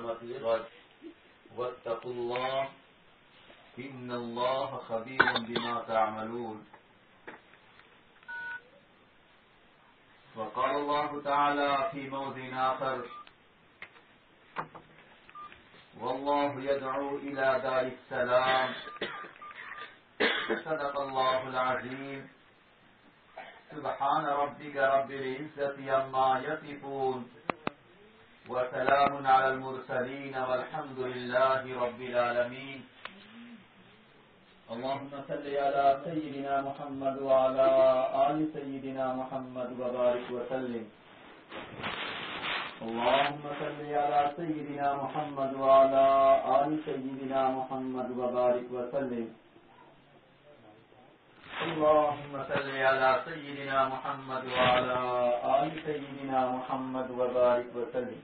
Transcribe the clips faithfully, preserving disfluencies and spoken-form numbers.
واتقوا الله إن الله خبير بما تعملون. وقال الله تعالى في موضع آخر: والله يدعو إلى دار السلام. صدق الله العظيم. سبحان ربك رب العزة عما يصفون وسلام على المرسلين والحمد لله رب العالمين. اللهم صل على سيدنا محمد وعلى آل سيدنا محمد وبارك وسلم. اللهم صل على سيدنا محمد وعلى آل سيدنا محمد وبارك وسلم. اللهم صل على سيدنا محمد وعلى آل سيدنا محمد وبارك وسلم.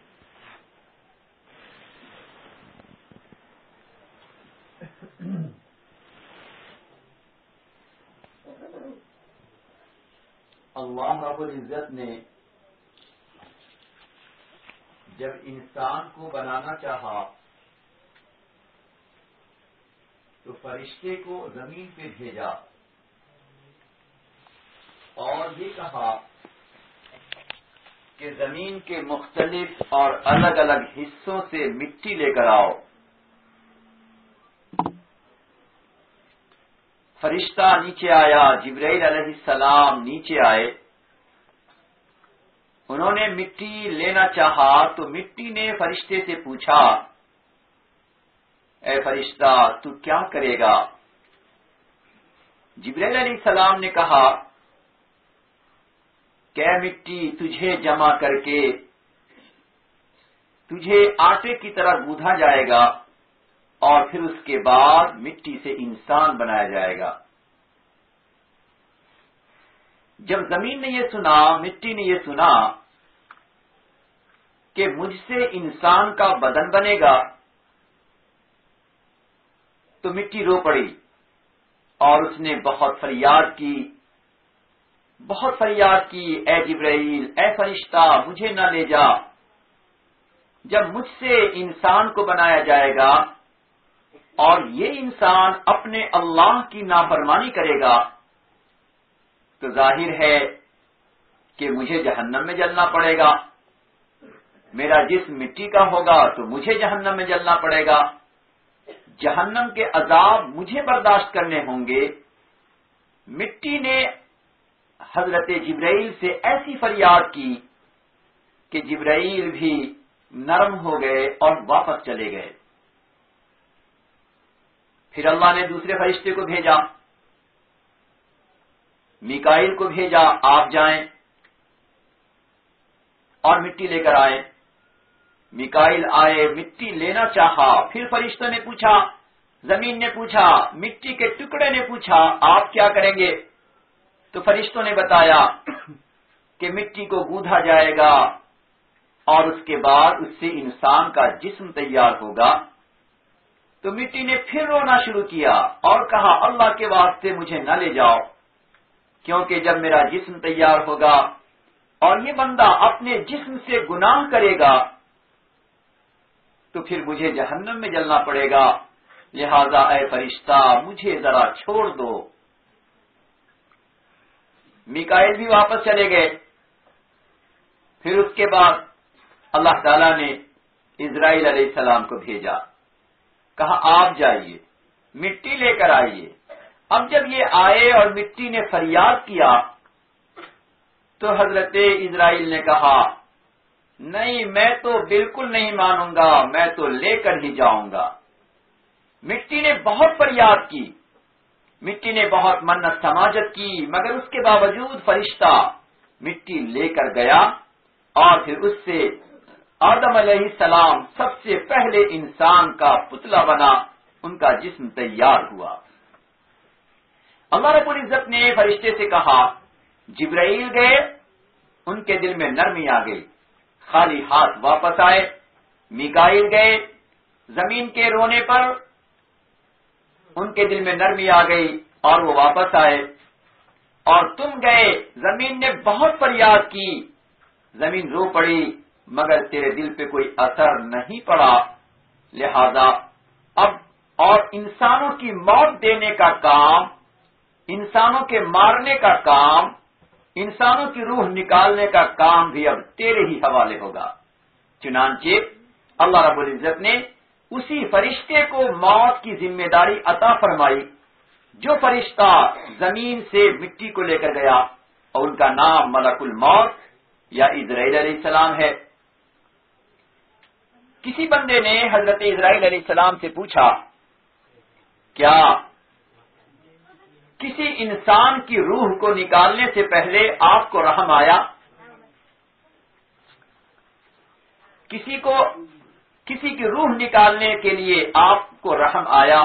اللہ رب العزت نے جب انسان کو بنانا چاہا تو فرشتے کو زمین پہ بھیجا اور یہ کہا کہ زمین کے مختلف اور الگ الگ حصوں سے مٹی لے کر آؤ. فرشتہ نیچے آیا، جبرائیل علیہ السلام نیچے آئے. انہوں نے مٹی لینا چاہا تو مٹی نے فرشتے سے پوچھا: اے فرشتہ تو کیا کرے گا؟ جبرائیل علیہ السلام نے کہا کہ اے مٹی، تجھے جمع کر کے تجھے آٹے کی طرح گوندھا جائے گا اور پھر اس کے بعد مٹی سے انسان بنایا جائے گا. جب زمین نے یہ سنا، مٹی نے یہ سنا کہ مجھ سے انسان کا بدن بنے گا تو مٹی رو پڑی اور اس نے بہت فریاد کی بہت فریاد کی اے جبرائیل، اے فرشتہ مجھے نہ لے جا. جب مجھ سے انسان کو بنایا جائے گا اور یہ انسان اپنے اللہ کی نافرمانی کرے گا تو ظاہر ہے کہ مجھے جہنم میں جلنا پڑے گا. میرا جسم مٹی کا ہوگا تو مجھے جہنم میں جلنا پڑے گا. جہنم کے عذاب مجھے برداشت کرنے ہوں گے. مٹی نے حضرت جبرائیل سے ایسی فریاد کی کہ جبرائیل بھی نرم ہو گئے اور واپس چلے گئے. پھر اللہ نے دوسرے فرشتے کو بھیجا، میکائیل کو بھیجا، آپ جائیں اور مٹی لے کر آئے. میکائیل آئے، مٹی لینا چاہا. پھر فرشتوں نے پوچھا، زمین نے پوچھا، مٹی کے ٹکڑے نے پوچھا آپ کیا کریں گے؟ تو فرشتوں نے بتایا کہ مٹی کو گوندھا جائے گا اور اس کے بعد اس سے انسان کا جسم تیار ہوگا. تو مٹی نے پھر رونا شروع کیا اور کہا اللہ کے واسطے مجھے نہ لے جاؤ، کیونکہ جب میرا جسم تیار ہوگا اور یہ بندہ اپنے جسم سے گناہ کرے گا تو پھر مجھے جہنم میں جلنا پڑے گا. لہذا اے فرشتہ مجھے ذرا چھوڑ دو. میکائیل بھی واپس چلے گئے. پھر اس کے بعد اللہ تعالیٰ نے اسرائیل علیہ السلام کو بھیجا، کہا آپ جائیے مٹی لے کر آئیے. اب جب یہ آئے اور مٹی نے فریاد کیا تو حضرت اسرائیل نے کہا نہیں میں تو بالکل نہیں مانوں گا، میں تو لے کر ہی جاؤں گا. مٹی نے بہت فریاد کی، مٹی نے بہت منت سماجت کی، مگر اس کے باوجود فرشتہ مٹی لے کر گیا اور پھر اس سے آدم علیہ السلام سب سے پہلے انسان کا پتلا بنا، ان کا جسم تیار ہوا. اللہ رب العزت نے فرشتے سے کہا جبرائیل گئے، ان کے دل میں نرمی آ گئی، خالی ہاتھ واپس آئے. میکائیل گئے، زمین کے رونے پر ان کے دل میں نرمی آ گئی اور وہ واپس آئے. اور تم گئے، زمین نے بہت فریاد کی، زمین رو پڑی، مگر تیرے دل پہ کوئی اثر نہیں پڑا، لہذا اب اور انسانوں کی موت دینے کا کام، انسانوں کے مارنے کا کام، انسانوں کی روح نکالنے کا کام بھی اب تیرے ہی حوالے ہوگا۔ چنانچہ اللہ رب العزت نے اسی فرشتے کو موت کی ذمہ داری عطا فرمائی جو فرشتہ زمین سے مٹی کو لے کر گیا، اور ان کا نام ملک الموت یا اسرائیل علیہ السلام ہے۔ کسی بندے نے حضرت اسرائیل علیہ السلام سے پوچھا، کیا کسی انسان کی روح کو نکالنے سے پہلے آپ کو رحم آیا؟ کسی کو کسی کی روح نکالنے کے لیے آپ کو رحم آیا؟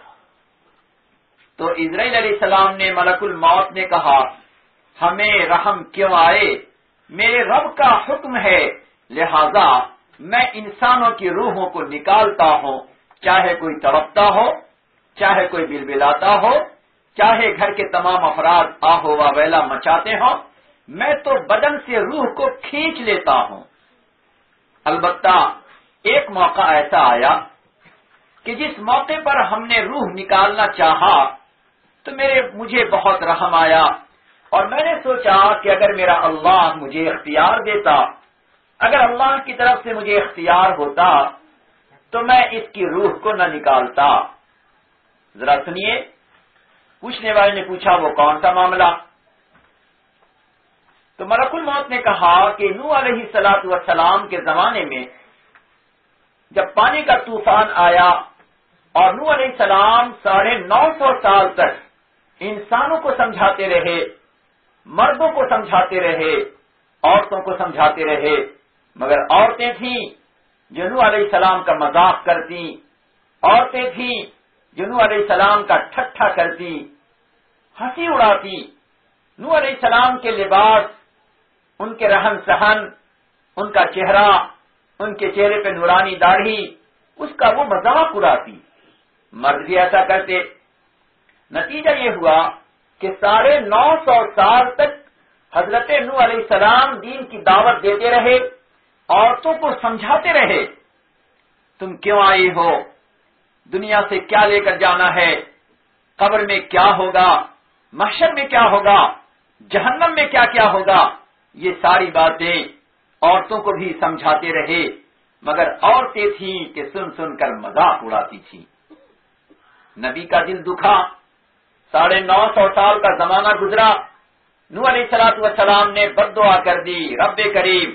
تو اسرائیل علیہ السلام نے ملک الموت نے کہا، ہمیں رحم کیوں آئے؟ میرے رب کا حکم ہے، لہذا میں انسانوں کی روحوں کو نکالتا ہوں، چاہے کوئی تڑپتا ہو، چاہے کوئی بلبلاتا ہو، چاہے گھر کے تمام افراد آہو ویلا مچاتے ہوں، میں تو بدن سے روح کو کھینچ لیتا ہوں۔ البتہ ایک موقع ایسا آیا کہ جس موقع پر ہم نے روح نکالنا چاہا تو میرے مجھے بہت رحم آیا، اور میں نے سوچا کہ اگر میرا اللہ مجھے اختیار دیتا، اگر اللہ کی طرف سے مجھے اختیار ہوتا تو میں اس کی روح کو نہ نکالتا۔ ذرا سنیے، پوچھنے والے نے پوچھا وہ کون سا معاملہ؟ تو ملک الموت نے کہا کہ نوح علیہ الصلوۃ والسلام کے زمانے میں جب پانی کا طوفان آیا اور نوح علیہ السلام ساڑھے نو سو سال تک انسانوں کو سمجھاتے رہے، مردوں کو سمجھاتے رہے، عورتوں کو سمجھاتے رہے، مگر عورتیں تھیں جو نوح علیہ السلام کا مذاق کرتی، عورتیں تھیں جو نوح علیہ السلام کا ٹھٹھا کرتی، ہنسی اڑاتی۔ نوح علیہ السلام کے لباس، ان کے رہن سہن، ان کا چہرہ، ان کے چہرے پہ نورانی داڑھی، اس کا وہ مذاق اڑاتی۔ مرد بھی ایسا کرتے۔ نتیجہ یہ ہوا کہ ساڑھے نو سو سال تک حضرت نوح علیہ السلام دین کی دعوت دیتے رہے، عورتوں کو سمجھاتے رہے، تم کیوں آئی ہو، دنیا سے کیا لے کر جانا ہے، قبر میں کیا ہوگا، محشر میں کیا ہوگا، جہنم میں کیا کیا ہوگا، یہ ساری باتیں عورتوں کو بھی سمجھاتے رہے، مگر عورتیں تھیں کہ سن سن کر مذاق اڑاتی تھیں۔ نبی کا دل دکھا، ساڑھے نو سو سال کا زمانہ گزرا، نوح علیہ الصلوۃ والسلام نے بد دعا کر دی، رب کریم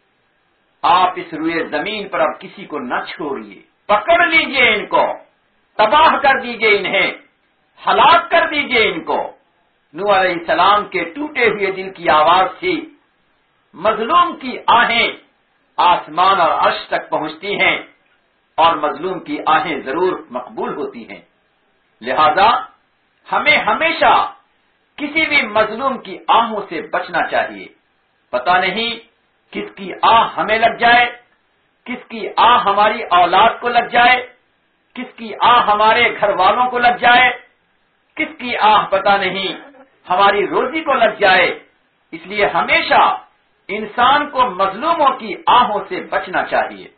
آپ اس روئے زمین پر اب کسی کو نہ چھوڑیے، پکڑ لیجئے ان کو، تباہ کر دیجئے انہیں، ہلاک کر دیجئے ان کو۔ نوح علیہ السلام کے ٹوٹے ہوئے دل کی آواز تھی، مظلوم کی آہیں آسمان اور عرش تک پہنچتی ہیں، اور مظلوم کی آہیں ضرور مقبول ہوتی ہیں، لہذا ہمیں ہمیشہ کسی بھی مظلوم کی آہوں سے بچنا چاہیے۔ پتہ نہیں کس کی آہ ہمیں لگ جائے، کس کی آہ ہماری اولاد کو لگ جائے، کس کی آہ ہمارے گھر والوں کو لگ جائے، کس کی آہ پتہ نہیں ہماری روزی کو لگ جائے۔ اس لیے ہمیشہ انسان کو مظلوموں کی آہوں سے بچنا چاہیے۔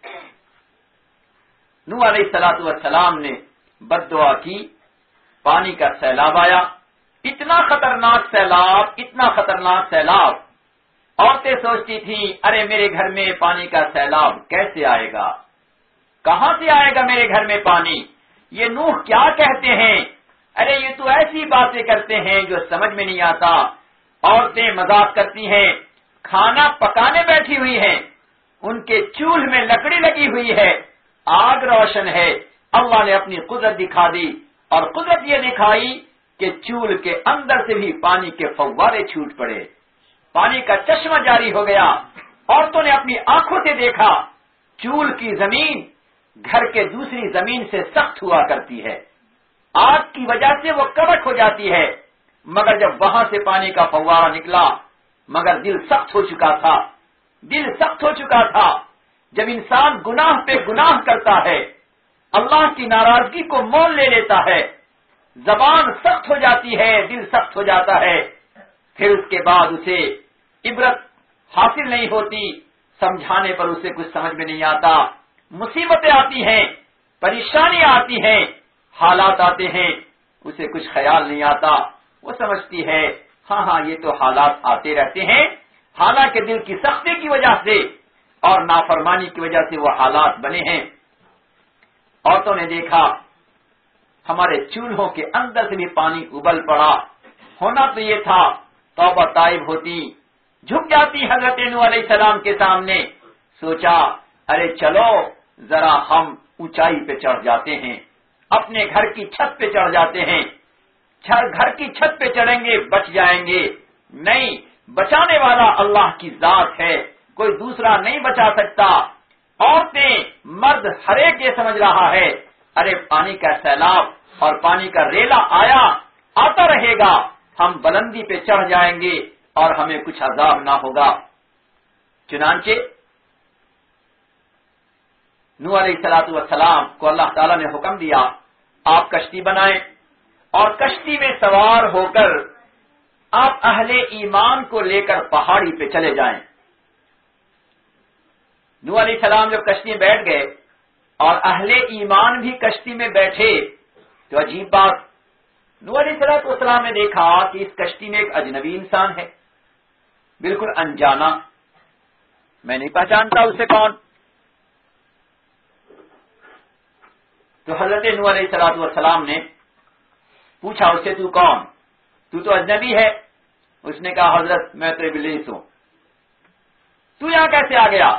نوح علیہ الصلوۃ والسلام نے بد دعا کی، پانی کا سیلاب آیا، اتنا خطرناک سیلاب، اتنا خطرناک سیلاب۔ عورتیں سوچتی تھیں، ارے میرے گھر میں پانی کا سیلاب کیسے آئے گا، کہاں سے آئے گا میرے گھر میں پانی، یہ نوح کیا کہتے ہیں، ارے یہ تو ایسی باتیں کرتے ہیں جو سمجھ میں نہیں آتا۔ عورتیں مذاق کرتی ہیں، کھانا پکانے بیٹھی ہوئی ہیں، ان کے چولہے میں لکڑی لگی ہوئی ہے، آگ روشن ہے، اللہ نے اپنی قدرت دکھا دی، اور قدرت یہ دکھائی کہ چولہے کے اندر سے بھی پانی کے فوارے چھوٹ پڑے، پانی کا چشمہ جاری ہو گیا۔ عورتوں نے اپنی آنکھوں سے دیکھا، چولہے کی زمین گھر کے دوسری زمین سے سخت ہوا کرتی ہے، آگ کی وجہ سے وہ کڑک ہو جاتی ہے، مگر جب وہاں سے پانی کا فوارہ نکلا، مگر دل سخت ہو چکا تھا، دل سخت ہو چکا تھا۔ جب انسان گناہ پہ گناہ کرتا ہے، اللہ کی ناراضگی کو مول لے لیتا ہے، زبان سخت ہو جاتی ہے، دل سخت ہو جاتا ہے، پھر اس کے بعد اسے عبرت حاصل نہیں ہوتی، سمجھانے پر اسے کچھ سمجھ میں نہیں آتا، مصیبتیں آتی ہیں، پریشانی آتی ہیں، حالات آتے ہیں، اسے کچھ خیال نہیں آتا، وہ سمجھتی ہے ہاں ہاں یہ تو حالات آتے رہتے ہیں، حالانکہ دل کی سختی کی وجہ سے اور نافرمانی کی وجہ سے وہ حالات بنے ہیں۔ عورتوں نے دیکھا ہمارے چولہوں کے اندر سے بھی پانی ابل پڑا، ہونا تو یہ تھا توبہ تائب ہوتی، جھک جاتی حضرت نوح علیہ السلام کے سامنے، سوچا ارے چلو ذرا ہم اونچائی پہ چڑھ جاتے ہیں، اپنے گھر کی چھت پہ چڑھ جاتے ہیں، گھر کی چھت پہ چڑھیں گے بچ جائیں گے، نہیں، بچانے والا اللہ کی ذات ہے، کوئی دوسرا نہیں بچا سکتا۔ عورتیں مرد ہر ایک یہ سمجھ رہا ہے ارے پانی کا سیلاب اور پانی کا ریلا آیا آتا رہے گا، ہم بلندی پہ چڑھ جائیں گے اور ہمیں کچھ عذاب نہ ہوگا۔ چنانچہ نوح علیہ الصلوۃ والسلام کو اللہ تعالیٰ نے حکم دیا آپ کشتی بنائیں اور کشتی میں سوار ہو کر آپ اہل ایمان کو لے کر پہاڑی پہ چلے جائیں۔ نوح علیہ السلام جب کشتی میں بیٹھ گئے اور اہل ایمان بھی کشتی میں بیٹھے تو عجیب بات، نوح علیہ الصلوۃ والسلام نے دیکھا کہ اس کشتی میں ایک اجنبی انسان ہے، بالکل انجانا، میں نہیں پہچانتا اسے کون۔ تو حضرت نوح علیہ الصلوۃ والسلام نے پوچھا اس سے تو کون، تو تو اجنبی ہے۔ اس نے کہا حضرت میں تو ابلیس ہوں۔ تو یہاں کیسے آ گیا،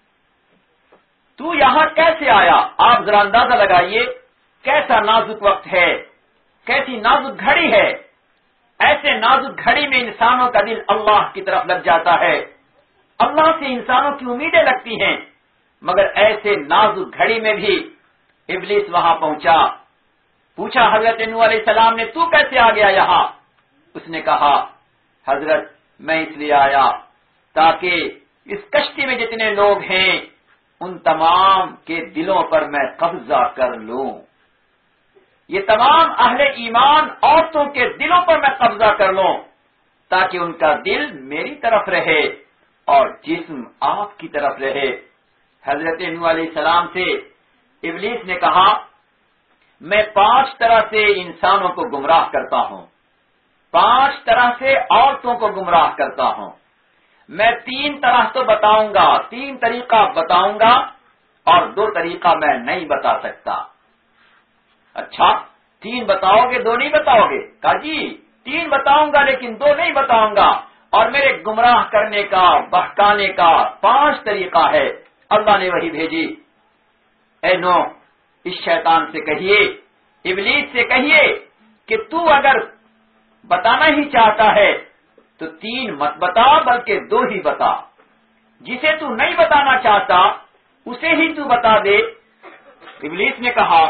تو یہاں کیسے آیا؟ آپ ذرا اندازہ لگائیے کیسا نازک وقت ہے، کیسی نازک گھڑی ہے، ایسے نازک گھڑی میں انسانوں کا دل اللہ کی طرف لگ جاتا ہے، اللہ سے انسانوں کی امیدیں لگتی ہیں، مگر ایسے نازک گھڑی میں بھی ابلیس وہاں پہنچا۔ پوچھا حضرت نوح علیہ السلام نے تو کیسے آ گیا یہاں؟ اس نے کہا حضرت میں اس لیے آیا تاکہ اس کشتی میں جتنے لوگ ہیں ان تمام کے دلوں پر میں قبضہ کر لوں، یہ تمام اہل ایمان عورتوں کے دلوں پر میں قبضہ کر لوں تاکہ ان کا دل میری طرف رہے اور جسم آپ کی طرف رہے۔ حضرت نوح علیہ السلام سے ابلیس نے کہا میں پانچ طرح سے انسانوں کو گمراہ کرتا ہوں، پانچ طرح سے عورتوں کو گمراہ کرتا ہوں، میں تین طرح تو بتاؤں گا، تین طریقہ بتاؤں گا اور دو طریقہ میں نہیں بتا سکتا۔ اچھا تین بتاؤ گے دو نہیں بتاؤ گے؟ کہا جی تین بتاؤں گا لیکن دو نہیں بتاؤں گا، اور میرے گمراہ کرنے کا بہکانے کا پانچ طریقہ ہے۔ اللہ نے وہی بھیجی، اے نو اس شیطان سے کہیے، ابلیس سے کہیے کہ تو اگر بتانا ہی چاہتا ہے تو تین مت بتا بلکہ دو ہی بتا، جسے تو نہیں بتانا چاہتا اسے ہی تو بتا دے۔ ابلیس نے کہا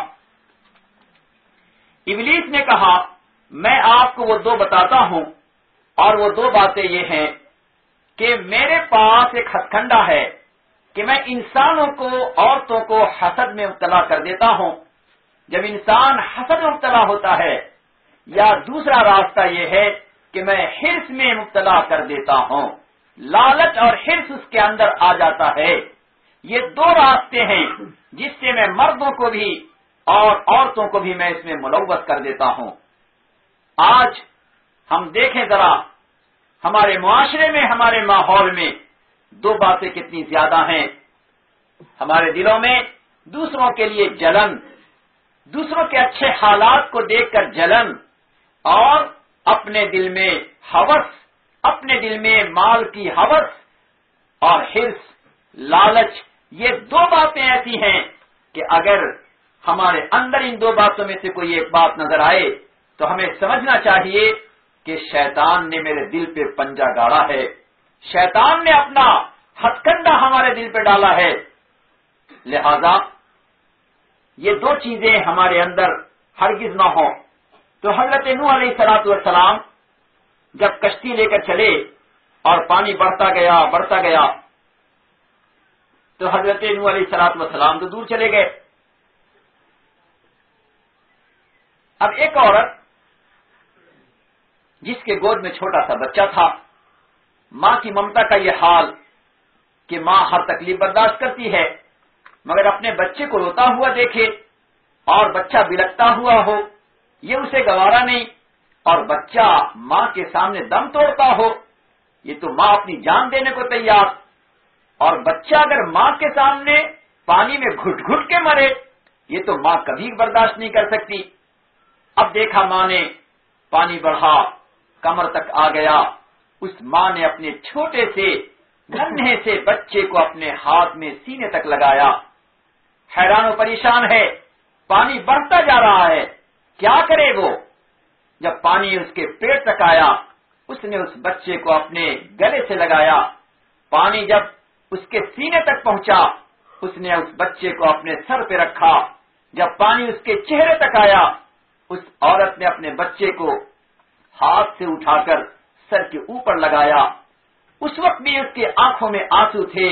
ابلیس نے کہا میں آپ کو وہ دو بتاتا ہوں، اور وہ دو باتیں یہ ہیں کہ میرے پاس ایک ہتھ کنڈا ہے کہ میں انسانوں کو عورتوں کو حسد میں مبتلا کر دیتا ہوں۔ جب انسان حسد میں مبتلا ہوتا ہے، یا دوسرا راستہ یہ ہے کہ میں حرص میں مبتلا کر دیتا ہوں، لالچ اور حرص اس کے اندر آ جاتا ہے۔ یہ دو راستے ہیں جس سے میں مردوں کو بھی اور عورتوں کو بھی میں اس میں ملوث کر دیتا ہوں۔ آج ہم دیکھیں ذرا ہمارے معاشرے میں، ہمارے ماحول میں دو باتیں کتنی زیادہ ہیں۔ ہمارے دلوں میں دوسروں کے لیے جلن، دوسروں کے اچھے حالات کو دیکھ کر جلن، اور اپنے دل میں ہوس، اپنے دل میں مال کی ہوس اور حرص، لالچ، یہ دو باتیں ایسی ہیں کہ اگر ہمارے اندر ان دو باتوں میں سے کوئی ایک بات نظر آئے تو ہمیں سمجھنا چاہیے کہ شیطان نے میرے دل پہ پنجہ گاڑا ہے، شیطان نے اپنا ہتھ کنڈا ہمارے دل پہ ڈالا ہے۔ لہذا یہ دو چیزیں ہمارے اندر ہرگز نہ ہوں۔ تو حضرت نوح علیہ الصلوۃ والسلام جب کشتی لے کر چلے اور پانی بڑھتا گیا بڑھتا گیا تو حضرت نوح علیہ الصلوۃ والسلام تو دور چلے گئے۔ اب ایک عورت جس کے گود میں چھوٹا سا بچہ تھا، ماں کی ممتا کا یہ حال کہ ماں ہر تکلیف برداشت کرتی ہے، مگر اپنے بچے کو روتا ہوا دیکھے اور بچہ بلکتا ہوا ہو، یہ اسے گوارا نہیں، اور بچہ ماں کے سامنے دم توڑتا ہو، یہ تو ماں اپنی جان دینے کو تیار، اور بچہ اگر ماں کے سامنے پانی میں گھٹ گھٹ کے مرے، یہ تو ماں کبھی برداشت نہیں کر سکتی۔ اب دیکھا ماں نے، پانی بڑھا، کمر تک آ گیا، اس ماں نے اپنے چھوٹے سے ننھے سے بچے کو اپنے ہاتھ میں سینے تک لگایا، حیران و پریشان ہے، پانی بڑھتا جا رہا ہے، کیا کرے وہ؟ جب پانی اس کے پیٹ تک آیا، اس نے اس بچے کو اپنے گلے سے لگایا، پانی جب اس کے سینے تک پہنچا، اس نے اس بچے کو اپنے سر پہ رکھا، جب پانی اس کے چہرے تک آیا، اس عورت نے اپنے بچے کو ہاتھ سے اٹھا کر سر کے اوپر لگایا۔ اس وقت بھی اس کی آنکھوں میں آنسو تھے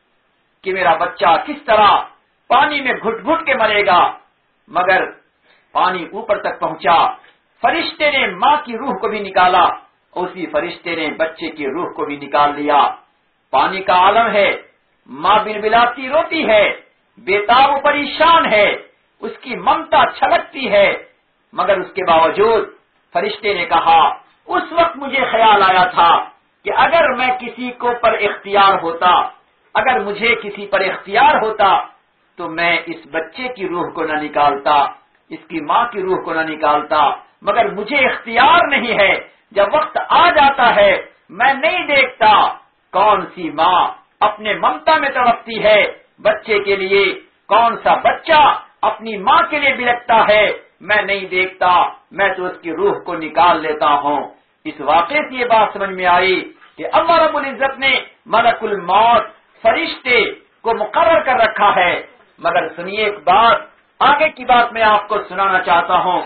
کہ میرا بچہ کس طرح پانی میں گھٹ گھٹ کے مرے گا، مگر پانی اوپر تک پہنچا، فرشتے نے ماں کی روح کو بھی نکالا، اسی فرشتے نے بچے کی روح کو بھی نکال لیا۔ پانی کا عالم ہے، ماں بلبلاتی روتی ہے، بےتاب و پریشان ہے، اس کی ممتا چھلکتی ہے، مگر اس کے باوجود فرشتے نے کہا، اس وقت مجھے خیال آیا تھا کہ اگر میں کسی کو پر اختیار ہوتا، اگر مجھے کسی پر اختیار ہوتا تو میں اس بچے کی روح کو نہ نکالتا، اس کی ماں کی روح کو نہ نکالتا، مگر مجھے اختیار نہیں ہے۔ جب وقت آ جاتا ہے میں نہیں دیکھتا کون سی ماں اپنے ممتا میں تڑپتی ہے بچے کے لیے، کون سا بچہ اپنی ماں کے لیے بلکتا ہے، میں نہیں دیکھتا، میں تو اس کی روح کو نکال لیتا ہوں۔ اس واقعے سے یہ بات سمجھ میں آئی کہ اللہ رب العزت نے ملک الموت فرشتے کو مقرر کر رکھا ہے، مگر سنیے ایک بات، آگے کی بات میں آپ کو سنانا چاہتا ہوں۔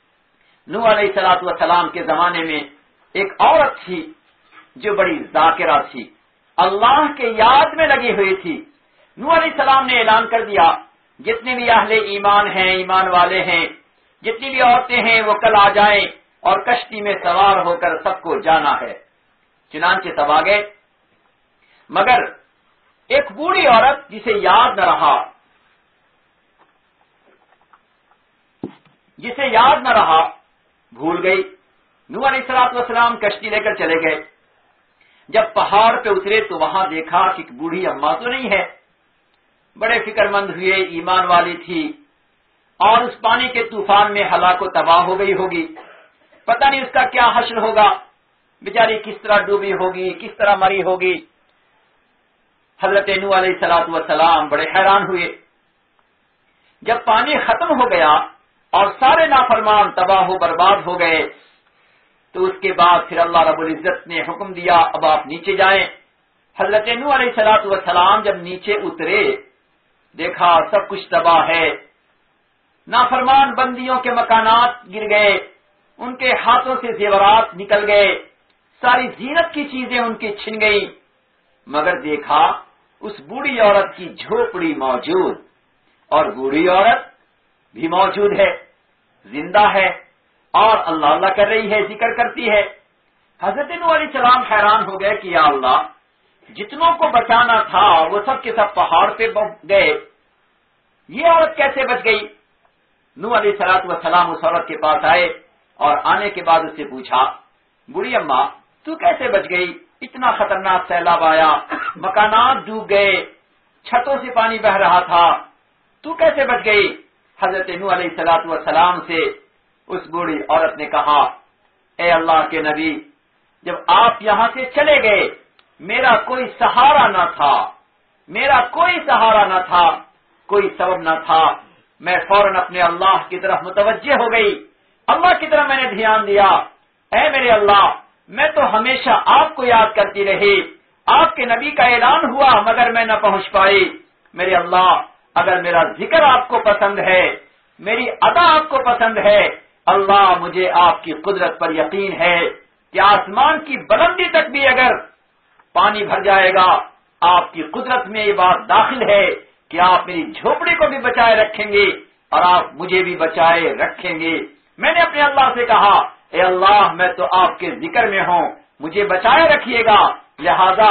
نوح علیہ الصلوۃ والسلام کے زمانے میں ایک عورت تھی جو بڑی ذاکرہ تھی، اللہ کے یاد میں لگی ہوئی تھی۔ نوح علیہ السلام نے اعلان کر دیا، جتنے بھی اہل ایمان ہیں، ایمان والے ہیں، جتنی بھی عورتیں ہیں وہ کل آ جائیں اور کشتی میں سوار ہو کر سب کو جانا ہے۔ چنانچہ سب آ گئے، مگر ایک بوڑھی عورت جسے یاد نہ رہا جسے یاد نہ رہا بھول گئی۔ نوح علیہ الصلوۃ والسلام کشتی لے کر چلے گئے، جب پہاڑ پہ اترے تو وہاں دیکھا کہ ایک بوڑھی اماں تو نہیں ہے، بڑے فکر مند ہوئے، ایمان والی تھی، اور اس پانی کے طوفان میں ہلاک و تباہ ہو گئی ہوگی، پتہ نہیں اس کا کیا حشر ہوگا، بیچاری کس طرح ڈوبی ہوگی، کس طرح مری ہوگی۔ حضرت نوح علیہ الصلوۃ والسلام بڑے حیران ہوئے۔ جب پانی ختم ہو گیا اور سارے نافرمان تباہ و برباد ہو گئے تو اس کے بعد پھر اللہ رب العزت نے حکم دیا، اب آپ نیچے جائیں۔ حضرت نوح علیہ الصلوۃ والسلام جب نیچے اترے، دیکھا سب کچھ تباہ ہے، نافرمان بندیوں کے مکانات گر گئے، ان کے ہاتھوں سے زیورات نکل گئے، ساری زینت کی چیزیں ان کی چھن گئی، مگر دیکھا اس بوڑھی عورت کی جھوپڑی موجود، اور بوڑھی عورت بھی موجود ہے، زندہ ہے، اور اللہ اللہ کر رہی ہے، ذکر کرتی ہے۔ حضرت نوح علیہ السلام حیران ہو گئے کہ یا اللہ، جتنوں کو بچانا تھا وہ سب کے سب پہاڑ پہ گئے، یہ عورت کیسے بچ گئی؟ نوح علیہ الصلوۃ والسلام اس عورت کے پاس آئے اور آنے کے بعد اس سے پوچھا، بوڑھی اماں تو کیسے بچ گئی؟ اتنا خطرناک سیلاب آیا، مکانات ڈوب گئے، چھتوں سے پانی بہ رہا تھا، تو کیسے بچ گئی؟ حضرت نوح علیہ الصلوۃ والسلام سے اس بوڑھی عورت نے کہا، اے اللہ کے نبی، جب آپ یہاں سے چلے گئے میرا کوئی سہارا نہ تھا، میرا کوئی سہارا نہ تھا، کوئی سبب نہ تھا، میں فوراً اپنے اللہ کی طرف متوجہ ہو گئی، اللہ کی طرف میں نے دھیان دیا، اے میرے اللہ، میں تو ہمیشہ آپ کو یاد کرتی رہی، آپ کے نبی کا اعلان ہوا مگر میں نہ پہنچ پائی، میرے اللہ اگر میرا ذکر آپ کو پسند ہے، میری ادا آپ کو پسند ہے، اللہ مجھے آپ کی قدرت پر یقین ہے کہ آسمان کی بلندی تک بھی اگر پانی بھر جائے گا، آپ کی قدرت میں یہ بات داخل ہے کہ آپ میری جھوپڑی کو بھی بچائے رکھیں گے اور آپ مجھے بھی بچائے رکھیں گے۔ میں نے اپنے اللہ سے کہا، اے اللہ میں تو آپ کے ذکر میں ہوں، مجھے بچائے رکھیے گا، لہذا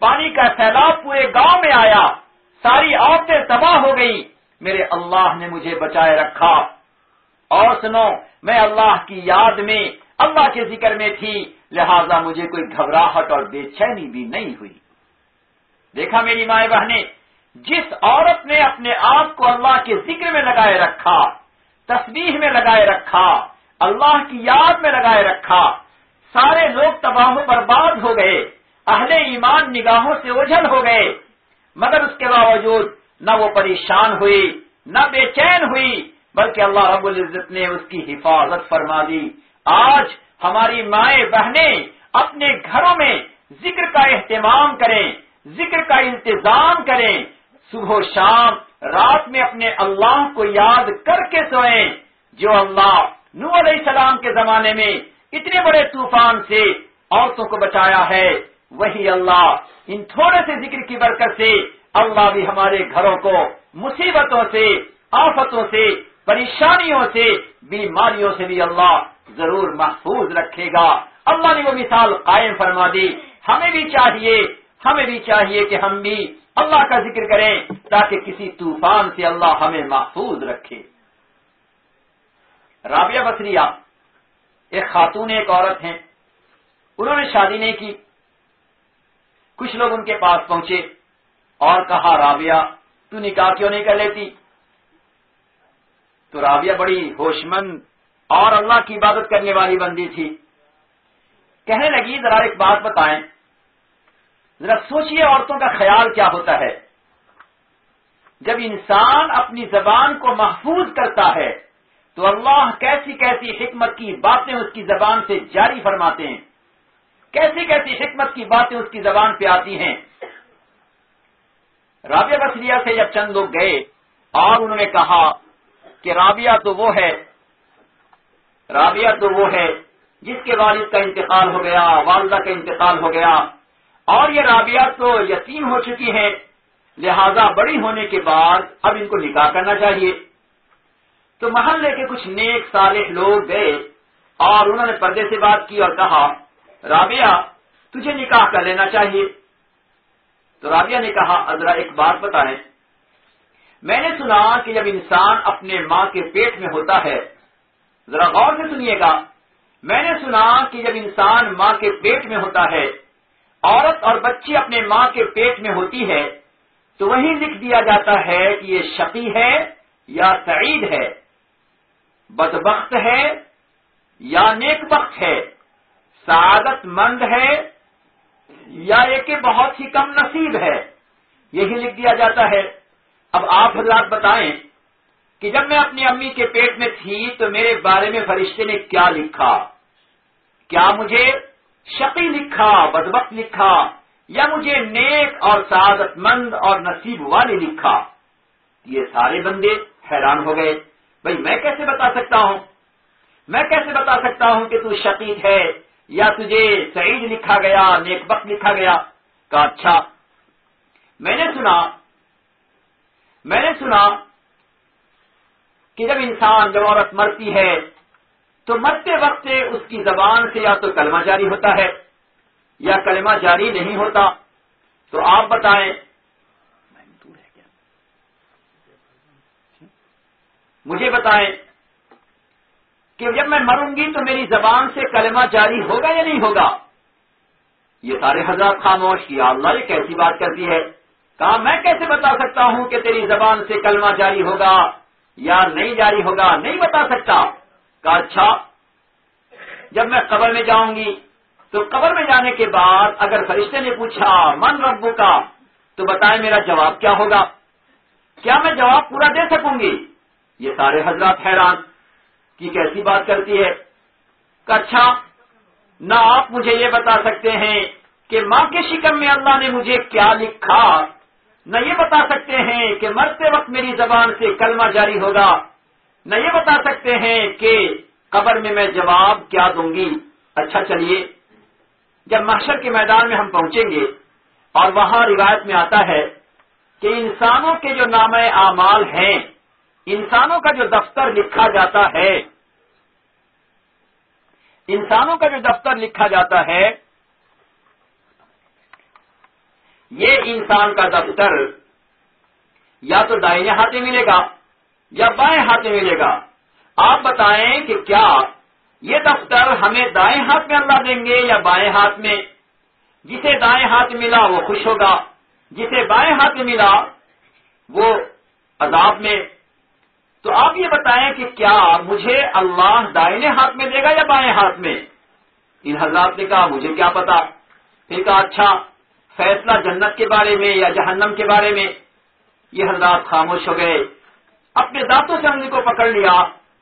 پانی کا سیلاب پورے گاؤں میں آیا، ساری عورتیں تباہ ہو گئی، میرے اللہ نے مجھے بچائے رکھا۔ اور سنو، میں اللہ کی یاد میں، اللہ کے ذکر میں تھی، لہذا مجھے کوئی گھبراہٹ اور بے چینی بھی نہیں ہوئی۔ دیکھا میری مائیں بہنیں، جس عورت نے اپنے آپ کو اللہ کے ذکر میں لگائے رکھا، تسبیح میں لگائے رکھا، اللہ کی یاد میں لگائے رکھا، سارے لوگ تباہ و برباد ہو گئے، اہل ایمان نگاہوں سے اوجھل ہو گئے، مگر اس کے باوجود نہ وہ پریشان ہوئی، نہ بے چین ہوئی، بلکہ اللہ رب العزت نے اس کی حفاظت فرما دی۔ آج ہماری مائیں بہنیں اپنے گھروں میں ذکر کا اہتمام کریں، ذکر کا انتظام کریں، صبح و شام رات میں اپنے اللہ کو یاد کر کے سوئیں۔ جو اللہ نوح علیہ السلام کے زمانے میں اتنے بڑے طوفان سے عورتوں کو بچایا ہے، وہی اللہ ان تھوڑے سے ذکر کی برکت سے اللہ بھی ہمارے گھروں کو مصیبتوں سے، آفتوں سے، پریشانیوں سے، بیماریوں سے بھی اللہ ضرور محفوظ رکھے گا۔ اللہ نے وہ مثال قائم فرما دی۔ ہمیں بھی چاہیے ہمیں بھی چاہیے کہ ہم بھی اللہ کا ذکر کریں تاکہ کسی طوفان سے اللہ ہمیں محفوظ رکھے۔ رابعہ بصریہ ایک خاتون ایک عورت ہیں، انہوں نے شادی نہیں کی۔ کچھ لوگ ان کے پاس پہنچے اور کہا، رابعہ تو نکاح کیوں نہیں کر لیتی؟ تو رابعہ بڑی ہوش مند اور اللہ کی عبادت کرنے والی بندی تھی، کہنے لگی ذرا ایک بات بتائیں، ذرا سوچئے عورتوں کا خیال کیا ہوتا ہے جب انسان اپنی زبان کو محفوظ کرتا ہے تو اللہ کیسی کیسی حکمت کی باتیں اس کی زبان سے جاری فرماتے ہیں، کیسی کیسی حکمت کی باتیں اس کی زبان پہ آتی ہیں۔ رابعہ بصریہ سے جب چند لوگ گئے اور انہوں نے کہا کہ رابعہ تو وہ ہے رابعہ تو وہ ہے جس کے والد کا انتقال ہو گیا، والدہ کا انتقال ہو گیا، اور یہ رابعہ تو یتیم ہو چکی ہے، لہذا بڑی ہونے کے بعد اب ان کو نکاح کرنا چاہیے۔ تو محلے کے کچھ نیک صالح لوگ گئے اور انہوں نے پردے سے بات کی اور کہا، رابعہ تجھے نکاح کر لینا چاہیے۔ تو رابعہ نے کہا، ذرا ایک بات بتائیں، میں نے سنا کہ جب انسان اپنے ماں کے پیٹ میں ہوتا ہے، ذرا غور سے سنیے گا، میں نے سنا کہ جب انسان ماں کے پیٹ میں ہوتا ہے، عورت اور بچی اپنے ماں کے پیٹ میں ہوتی ہے، تو وہیں لکھ دیا جاتا ہے کہ یہ شقی ہے یا سعید ہے، بدبخت ہے یا نیک بخت ہے، سعادت مند ہے یا یہ کہ بہت ہی کم نصیب ہے، یہی لکھ دیا جاتا ہے۔ اب آپ حضرات بتائیں کہ جب میں اپنی امی کے پیٹ میں تھی تو میرے بارے میں فرشتے نے کیا لکھا؟ کیا مجھے شقی لکھا، بدبخت لکھا، یا مجھے نیک اور سعادت مند اور نصیب والے لکھا؟ یہ سارے بندے حیران ہو گئے، بھئی میں کیسے بتا سکتا ہوں میں کیسے بتا سکتا ہوں کہ تو شقی ہے یا تجھے سعید لکھا گیا، نیک بخت لکھا گیا؟ کہا اچھا، میں نے سنا میں نے سنا کہ جب انسان جب عورت مرتی ہے تو مرتے وقت اس کی زبان سے یا تو کلمہ جاری ہوتا ہے یا کلمہ جاری نہیں ہوتا، تو آپ بتائیں، مجھے بتائیں کہ جب میں مروں گی تو میری زبان سے کلمہ جاری ہوگا یا نہیں ہوگا؟ یہ سارے حضرات خاموش کیا، اللہ یہ کیسی بات کرتی ہے؟ کہا میں کیسے بتا سکتا ہوں کہ تیری زبان سے کلمہ جاری ہوگا یا نہیں جاری ہوگا؟ نہیں بتا سکتا۔ کہا اچھا، جب میں قبر میں جاؤں گی تو قبر میں جانے کے بعد اگر فرشتے نے پوچھا من ربو کا، تو بتائیں میرا جواب کیا ہوگا؟ کیا میں جواب پورا دے سکوں گی؟ یہ سارے حضرات حیران کہ کیسی بات کرتی ہے۔ کہ اچھا، نہ آپ مجھے یہ بتا سکتے ہیں کہ ماں کے شکم میں اللہ نے مجھے کیا لکھا، نہ یہ بتا سکتے ہیں کہ مرتے وقت میری زبان سے کلمہ جاری ہوگا، نہ یہ بتا سکتے ہیں کہ قبر میں میں جواب کیا دوں گی۔ اچھا چلیے، جب محشر کے میدان میں ہم پہنچیں گے اور وہاں روایت میں آتا ہے کہ انسانوں کے جو نامہ اعمال ہیں، انسانوں کا جو دفتر لکھا جاتا ہے انسانوں کا جو دفتر لکھا جاتا ہے یہ انسان کا دفتر یا تو دائیں ہاتھ میں ملے گا یا بائیں ہاتھ میں ملے گا. آپ بتائیں کہ کیا یہ دفتر ہمیں دائیں ہاتھ میں اللہ دیں گے یا بائیں ہاتھ میں؟ جسے دائیں ہاتھ ملا وہ خوش ہوگا، جسے بائیں ہاتھ میں ملا وہ عذاب میں. تو آپ یہ بتائیں کہ کیا مجھے اللہ دائیں ہاتھ میں دے گا یا بائیں ہاتھ میں؟ ان حضرات نے کہا مجھے کیا پتا. پھر کہا اچھا فیصلہ جنت کے بارے میں یا جہنم کے بارے میں؟ یہ حضرات خاموش ہو گئے، اپنے دانتوں سے انگلی کو پکڑ لیا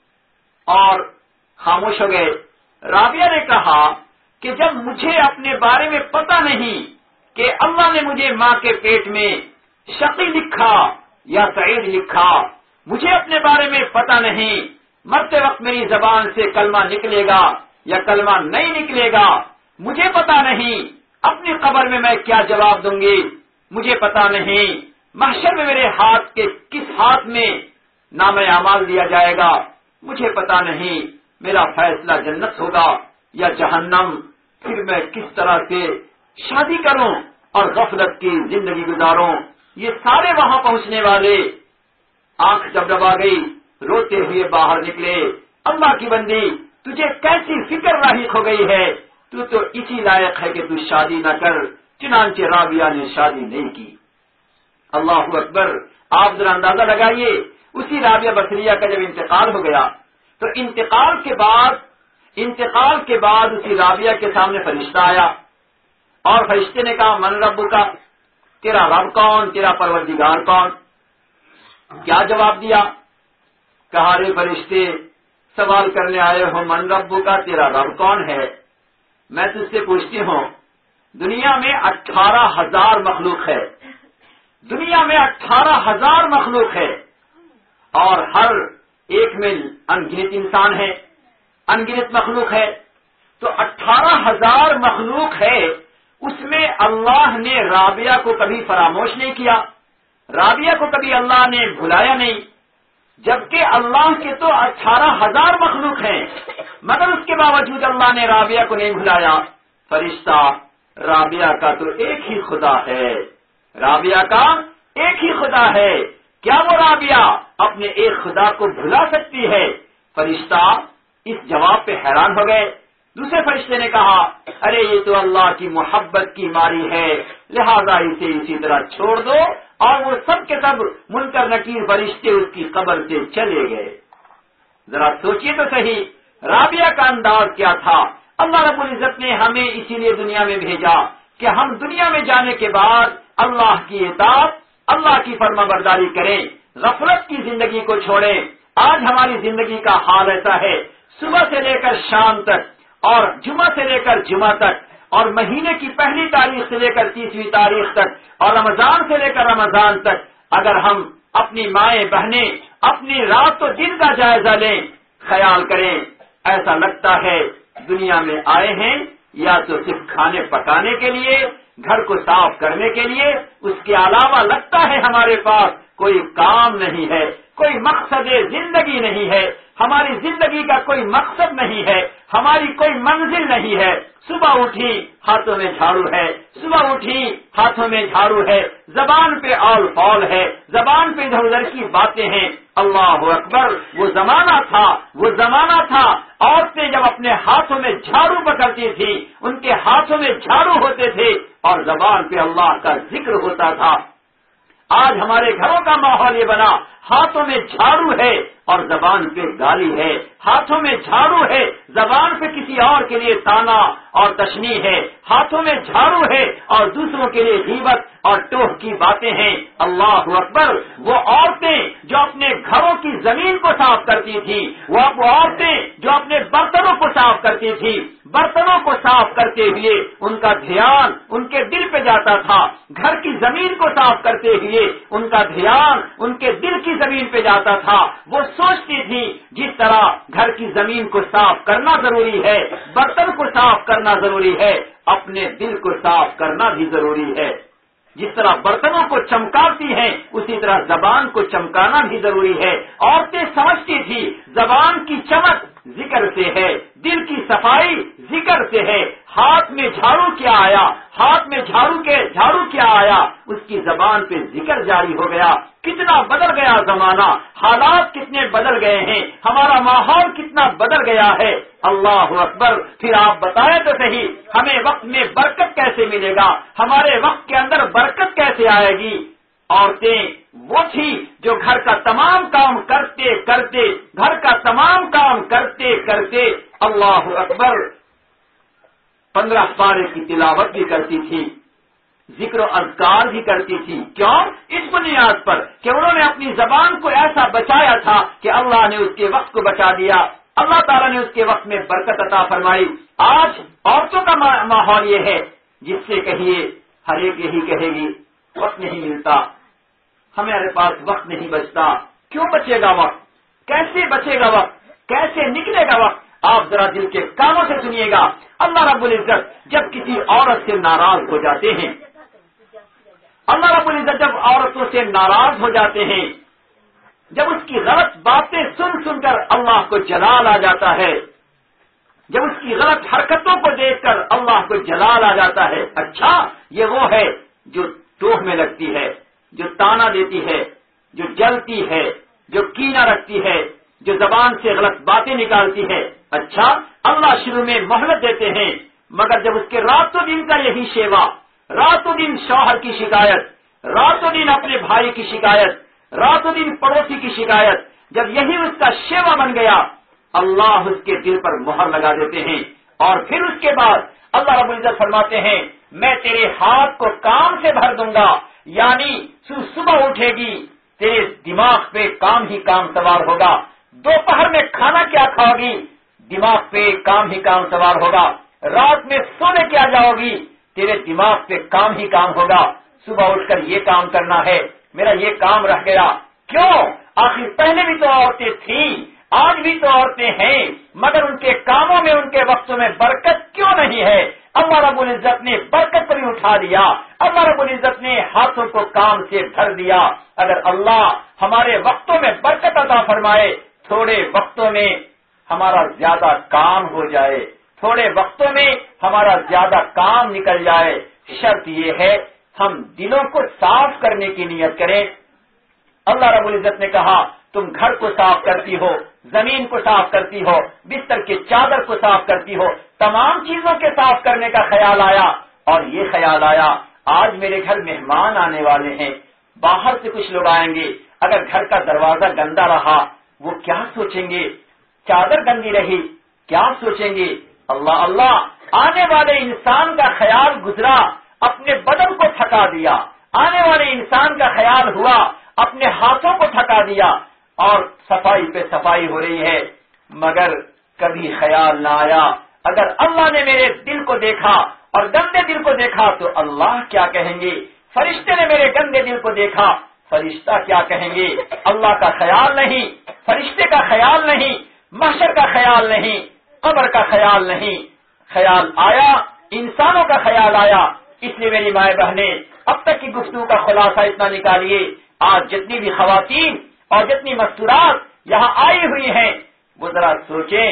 اور خاموش ہو گئے. رابعہ نے کہا کہ جب مجھے اپنے بارے میں پتا نہیں کہ اللہ نے مجھے ماں کے پیٹ میں شقی لکھا یا سعید لکھا، مجھے اپنے بارے میں پتا نہیں مرتے وقت میری زبان سے کلمہ نکلے گا یا کلمہ نہیں نکلے گا، مجھے پتا نہیں اپنی قبر میں میں کیا جواب دوں گی، مجھے پتا نہیں محشر میں میرے ہاتھ کے کس ہاتھ میں نام اعمال دیا جائے گا، مجھے پتا نہیں میرا فیصلہ جنت ہوگا یا جہنم، پھر میں کس طرح سے شادی کروں اور غفلت کی زندگی گزاروں. یہ سارے وہاں پہنچنے والے آنکھ ڈبڈبا گئی، روتے ہوئے باہر نکلے. اللہ کی بندی تجھے کیسی فکر لاحق ہو گئی ہے، تو تو اسی لائق ہے کہ تو شادی نہ کر. چنانچہ رابعہ نے شادی نہیں کی. اللہ اکبر. آپ ذرا اندازہ لگائیے اسی رابعہ بصریہ کا جب انتقال ہو گیا تو انتقال کے بعد انتقال کے بعد اسی رابعہ کے سامنے فرشتہ آیا اور فرشتے نے کہا من رب کا، تیرا رب کون، تیرا پروردگار کون؟ کیا جواب دیا؟ کہا رے فرشتے سوال کرنے آئے ہو من رب کا، تیرا رب کون ہے؟ میں تجھ سے پوچھتی ہوں دنیا میں اٹھارہ ہزار مخلوق ہے، دنیا میں اٹھارہ ہزار مخلوق ہے اور ہر ایک میں انگنت انسان ہے، انگنت مخلوق ہے. تو اٹھارہ ہزار مخلوق ہے، اس میں اللہ نے رابعہ کو کبھی فراموش نہیں کیا، رابعہ کو کبھی اللہ نے بھلایا نہیں، جبکہ اللہ کے تو اٹھارہ ہزار مخلوق ہیں مگر اس کے باوجود اللہ نے رابعہ کو نہیں بھلایا. فرشتہ رابعہ کا تو ایک ہی خدا ہے، رابعہ کا ایک ہی خدا ہے، کیا وہ رابعہ اپنے ایک خدا کو بھلا سکتی ہے؟ فرشتہ اس جواب پہ حیران ہو گئے. دوسرے فرشتے نے کہا ارے یہ تو اللہ کی محبت کی ماری ہے، لہذا اسے اسی طرح چھوڑ دو. اور وہ سب کے سب منکر نکیر فرشتے اس کی قبر سے چلے گئے. ذرا سوچئے تو صحیح رابعہ کا انداز کیا تھا. اللہ رب العزت نے ہمیں اسی لیے دنیا میں بھیجا کہ ہم دنیا میں جانے کے بعد اللہ کی اطاعت، اللہ کی فرما برداری کریں، غفلت کی زندگی کو چھوڑیں. آج ہماری زندگی کا حال ایسا ہے، صبح سے لے کر شام تک اور جمعہ سے لے کر جمعہ تک اور مہینے کی پہلی تاریخ سے لے کر تیسویں تاریخ تک اور رمضان سے لے کر رمضان تک اگر ہم اپنی مائیں بہنیں اپنی رات و دن کا جائزہ لیں، خیال کریں ایسا لگتا ہے دنیا میں آئے ہیں یا تو صرف کھانے پکانے کے لیے، گھر کو صاف کرنے کے لیے، اس کے علاوہ لگتا ہے ہمارے پاس کوئی کام نہیں ہے، کوئی مقصد زندگی نہیں ہے، ہماری زندگی کا کوئی مقصد نہیں ہے، ہماری کوئی منزل نہیں ہے. صبح اٹھی ہاتھوں میں جھاڑو ہے، صبح اٹھی ہاتھوں میں جھاڑو ہے، زبان پہ آل فال ہے، زبان پہ ادھر ادھر کی باتیں ہیں. اللہ اکبر. وہ زمانہ تھا وہ زمانہ تھا عورتیں جب اپنے ہاتھوں میں جھاڑو پکڑتی تھی، ان کے ہاتھوں میں جھاڑو ہوتے تھے اور زبان پہ اللہ کا ذکر ہوتا تھا. آج ہمارے گھروں کا ماحول یہ بنا ہاتھوں میں جھاڑو ہے اور زبان پہ گالی ہے، ہاتھوں میں جھاڑو ہے زبان پہ کسی اور کے لیے تانا اور تشنیع ہے، ہاتھوں میں جھاڑو ہے اور دوسروں کے لیے غیبت اور ٹوہ کی باتیں ہیں. اللہ اکبر. وہ عورتیں جو اپنے گھروں کی زمین کو صاف کرتی تھی، وہ عورتیں جو اپنے برتنوں کو صاف کرتی تھی، برتنوں کو صاف کرتے ہوئے ان کا دھیان ان کے دل پہ جاتا تھا، گھر کی زمین کو صاف کرتے ہوئے ان کا دھیان ان کے دل کی زمین پہ جاتا تھا. وہ سوچتی تھی جس طرح گھر کی زمین کو صاف کرنا ضروری ہے، برتن کو صاف کرنا ضروری ہے، اپنے دل کو صاف کرنا بھی ضروری ہے. جس طرح برتنوں کو چمکاتی ہیں اسی طرح زبان کو چمکانا بھی ضروری ہے. عورتیں سمجھتی تھی زبان کی چمک ذکر سے ہے، دل کی صفائی ذکر سے ہے. ہاتھ میں جھاڑو کیا آیا, ہاتھ میں جھاڑو کے جھاڑو کیا آیا, اس کی زبان پہ ذکر جاری ہو گیا. کتنا بدل گیا زمانہ, حالات کتنے بدل گئے ہیں, ہمارا ماحول کتنا بدل گیا ہے. اللہ اکبر. پھر آپ بتائیں تو صحیح, ہمیں وقت میں برکت کیسے ملے گا, ہمارے وقت کے اندر برکت کیسے آئے گی؟ عورتیں وہ تھی جو گھر کا تمام کام کرتے کرتے گھر کا تمام کام کرتے کرتے اللہ اکبر پندرہ پارے کی تلاوت بھی کرتی تھی, ذکر و اذکار بھی کرتی تھی. کیوں؟ اس بنیاد پر کہ انہوں نے اپنی زبان کو ایسا بچایا تھا کہ اللہ نے اس کے وقت کو بچا دیا, اللہ تعالیٰ نے اس کے وقت میں برکت عطا فرمائی. آج عورتوں کا ماحول یہ ہے, جس سے کہیے ہر ایک یہی کہے گی وقت نہیں ملتا, ہمارے پاس وقت نہیں بچتا. کیوں بچے گا وقت؟ کیسے بچے گا وقت؟ کیسے نکلے گا وقت؟ آپ ذرا دل کے کانوں سے سنیے گا. اللہ رب العزت جب کسی عورت سے ناراض ہو جاتے ہیں, اللہ رب العزت جب عورتوں سے ناراض ہو جاتے ہیں, جب اس کی غلط باتیں سن سن کر اللہ کو جلال آ جاتا ہے, جب اس کی غلط حرکتوں کو دیکھ کر اللہ کو جلال آ جاتا ہے. اچھا, یہ وہ ہے جو ٹوہ میں لگتی ہے, جو تانا دیتی ہے, جو جلتی ہے, جو کینہ رکھتی ہے, جو زبان سے غلط باتیں نکالتی ہے. اچھا, اللہ شروع میں مہلت دیتے ہیں, مگر جب اس کے راتوں دن کا یہی شیوا, راتوں دن شوہر کی شکایت, راتوں دن اپنے بھائی کی شکایت, راتوں دن پڑوسی کی شکایت, جب یہی اس کا شیوا بن گیا, اللہ اس کے دل پر مہر لگا دیتے ہیں. اور پھر اس کے بعد اللہ رب العزت فرماتے ہیں میں تیرے ہاتھ کو کام سے بھر دوں گا, یعنی صبح اٹھے گی تیرے دماغ پہ کام ہی کام سوار ہوگا, دوپہر میں کھانا کیا کھاؤ گی دماغ پہ کام ہی کام سوار ہوگا, رات میں سونے کیا جاؤ گی تیرے دماغ پہ کام ہی کام ہوگا. صبح اٹھ کر یہ کام کرنا ہے, میرا یہ کام رہ گیا. کیوں؟ آخر پہلے بھی تو عورتیں تھیں, آج بھی تو عورتیں ہیں, مگر ان کے کاموں میں ان کے وقتوں میں برکت کیوں نہیں ہے؟ اللہ رب العزت نے برکت پر اٹھا دیا, اللہ رب العزت نے ہاتھوں کو کام سے بھر دیا. اگر اللہ ہمارے وقتوں میں برکت عطا فرمائے, تھوڑے وقتوں میں ہمارا زیادہ کام ہو جائے, تھوڑے وقتوں میں ہمارا زیادہ کام نکل جائے, شرط یہ ہے ہم دلوں کو صاف کرنے کی نیت کریں. اللہ رب العزت نے کہا تم گھر کو صاف کرتی ہو, زمین کو صاف کرتی ہو, بستر کی چادر کو صاف کرتی ہو, تمام چیزوں کے صاف کرنے کا خیال آیا. اور یہ خیال آیا آج میرے گھر مہمان آنے والے ہیں, باہر سے کچھ لوگ آئیں گے, اگر گھر کا دروازہ گندا رہا وہ کیا سوچیں گے, چادر گندی رہی کیا سوچیں گے. اللہ اللہ, آنے والے انسان کا خیال گزرا, اپنے بدن کو تھکا دیا, آنے والے انسان کا خیال ہوا, اپنے ہاتھوں کو تھکا دیا, اور صفائی پہ صفائی ہو رہی ہے, مگر کبھی خیال نہ آیا اگر اللہ نے میرے دل کو دیکھا اور گندے دل کو دیکھا تو اللہ کیا کہیں گے, فرشتے نے میرے گندے دل کو دیکھا فرشتہ کیا کہیں گے. اللہ کا خیال نہیں, فرشتے کا خیال نہیں, محشر کا خیال نہیں, قبر کا خیال نہیں. خیال آیا, انسانوں کا خیال آیا. اس لیے میری مائیں بہنیں, اب تک کی گفتگو کا خلاصہ اتنا نکالیے, آج جتنی بھی خواتین اور جتنی مستورات یہاں آئی ہوئی ہیں وہ ذرا سوچیں,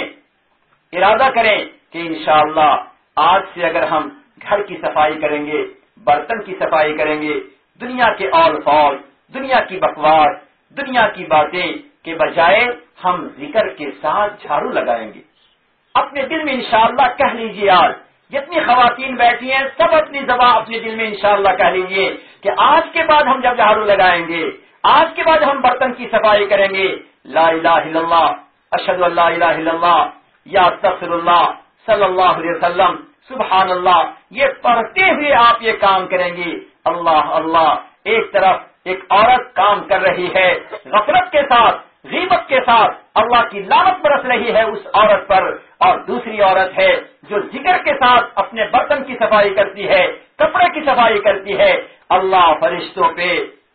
ارادہ کریں کہ انشاءاللہ آج سے اگر ہم گھر کی صفائی کریں گے, برتن کی صفائی کریں گے, دنیا کے اول فول, دنیا کی بکواس, دنیا کی باتیں کے بجائے ہم ذکر کے ساتھ جھاڑو لگائیں گے. اپنے دل میں انشاءاللہ کہہ لیجیے, آج جتنی خواتین بیٹھی ہیں سب اپنی زبان اپنے دل میں انشاءاللہ کہہ لیجیے کہ آج کے بعد ہم جب جھاڑو لگائیں گے, آج کے بعد ہم برتن کی صفائی کریں گے, لا الہ الا اللہ, اشہد ان لا الہ الا اللہ, یا استغفر اللہ, صلی اللہ علیہ وسلم, سبحان اللہ, یہ پڑھتے ہوئے آپ یہ کام کریں گے. اللہ اللہ, ایک طرف ایک عورت کام کر رہی ہے غفلت کے ساتھ, غیبت کے ساتھ, اللہ کی لعنت برس رہی ہے اس عورت پر, اور دوسری عورت ہے جو ذکر کے ساتھ اپنے برتن کی صفائی کرتی ہے, کپڑے کی صفائی کرتی ہے. اللہ فرشتوں پہ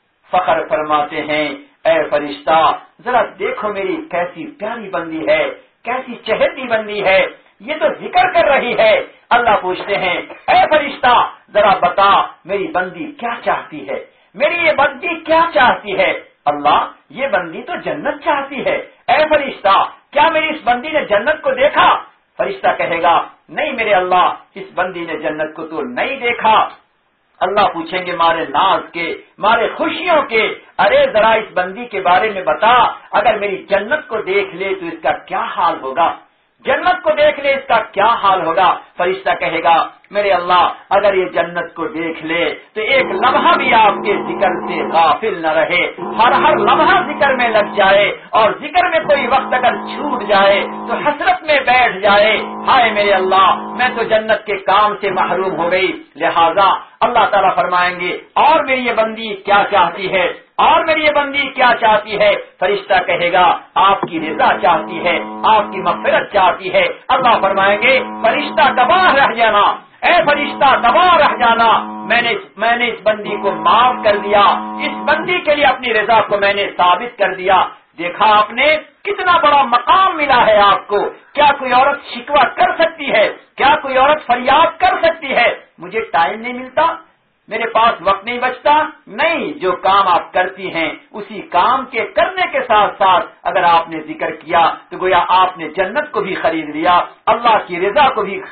فخر فرماتے ہیں, اے فرشتہ ذرا دیکھو میری کیسی پیاری بندی ہے, کیسی چہتی بندی ہے, یہ تو ذکر کر رہی ہے. اللہ پوچھتے ہیں اے فرشتہ ذرا بتا میری بندی کیا چاہتی ہے, میری یہ بندی کیا چاہتی ہے. اللہ یہ بندی تو جنت چاہتی ہے. اے فرشتہ کیا میری اس بندی نے جنت کو دیکھا؟ فرشتہ کہے گا نہیں میرے اللہ اس بندی نے جنت کو تو نہیں دیکھا. اللہ پوچھیں گے مارے ناز کے، مارے خوشیوں کے، ارے ذرا اس بندی کے بارے میں بتا، اگر میری جنت کو دیکھ لے تو اس کا کیا حال ہوگا، جنت کو دیکھ لے اس کا کیا حال ہوگا. فرشتہ کہے گا میرے اللہ اگر یہ جنت کو دیکھ لے تو ایک لمحہ بھی آپ کے ذکر سے غافل نہ رہے، ہر ہر لمحہ ذکر میں لگ جائے، اور ذکر میں کوئی وقت اگر چھوٹ جائے تو حسرت میں بیٹھ جائے، ہائے میرے اللہ میں تو جنت کے کام سے محروم ہو گئی. لہذا اللہ تعالیٰ فرمائیں گے اور میری یہ بندی کیا چاہتی ہے، اور میری یہ بندی کیا چاہتی ہے. فرشتہ کہے گا آپ کی رضا چاہتی ہے، آپ کی مغفرت چاہتی ہے. اللہ فرمائیں گے فرشتہ گواہ رہ جانا، اے فرشتہ گواہ رہ جانا، میں نے میں نے اس بندی کو معاف کر دیا، اس بندی کے لیے اپنی رضا کو میں نے ثابت کر دیا. دیکھا آپ نے کتنا بڑا مقام ملا ہے آپ کو. کیا کوئی عورت شکوہ کر سکتی ہے، کیا کوئی عورت فریاد کر سکتی ہے مجھے ٹائم نہیں ملتا، میرے پاس وقت نہیں بچتا؟ نہیں، جو کام آپ کرتی ہیں اسی کام کے کرنے کے ساتھ ساتھ اگر آپ نے ذکر کیا تو گویا آپ نے جنت کو بھی خرید لیا، اللہ کی رضا کو بھی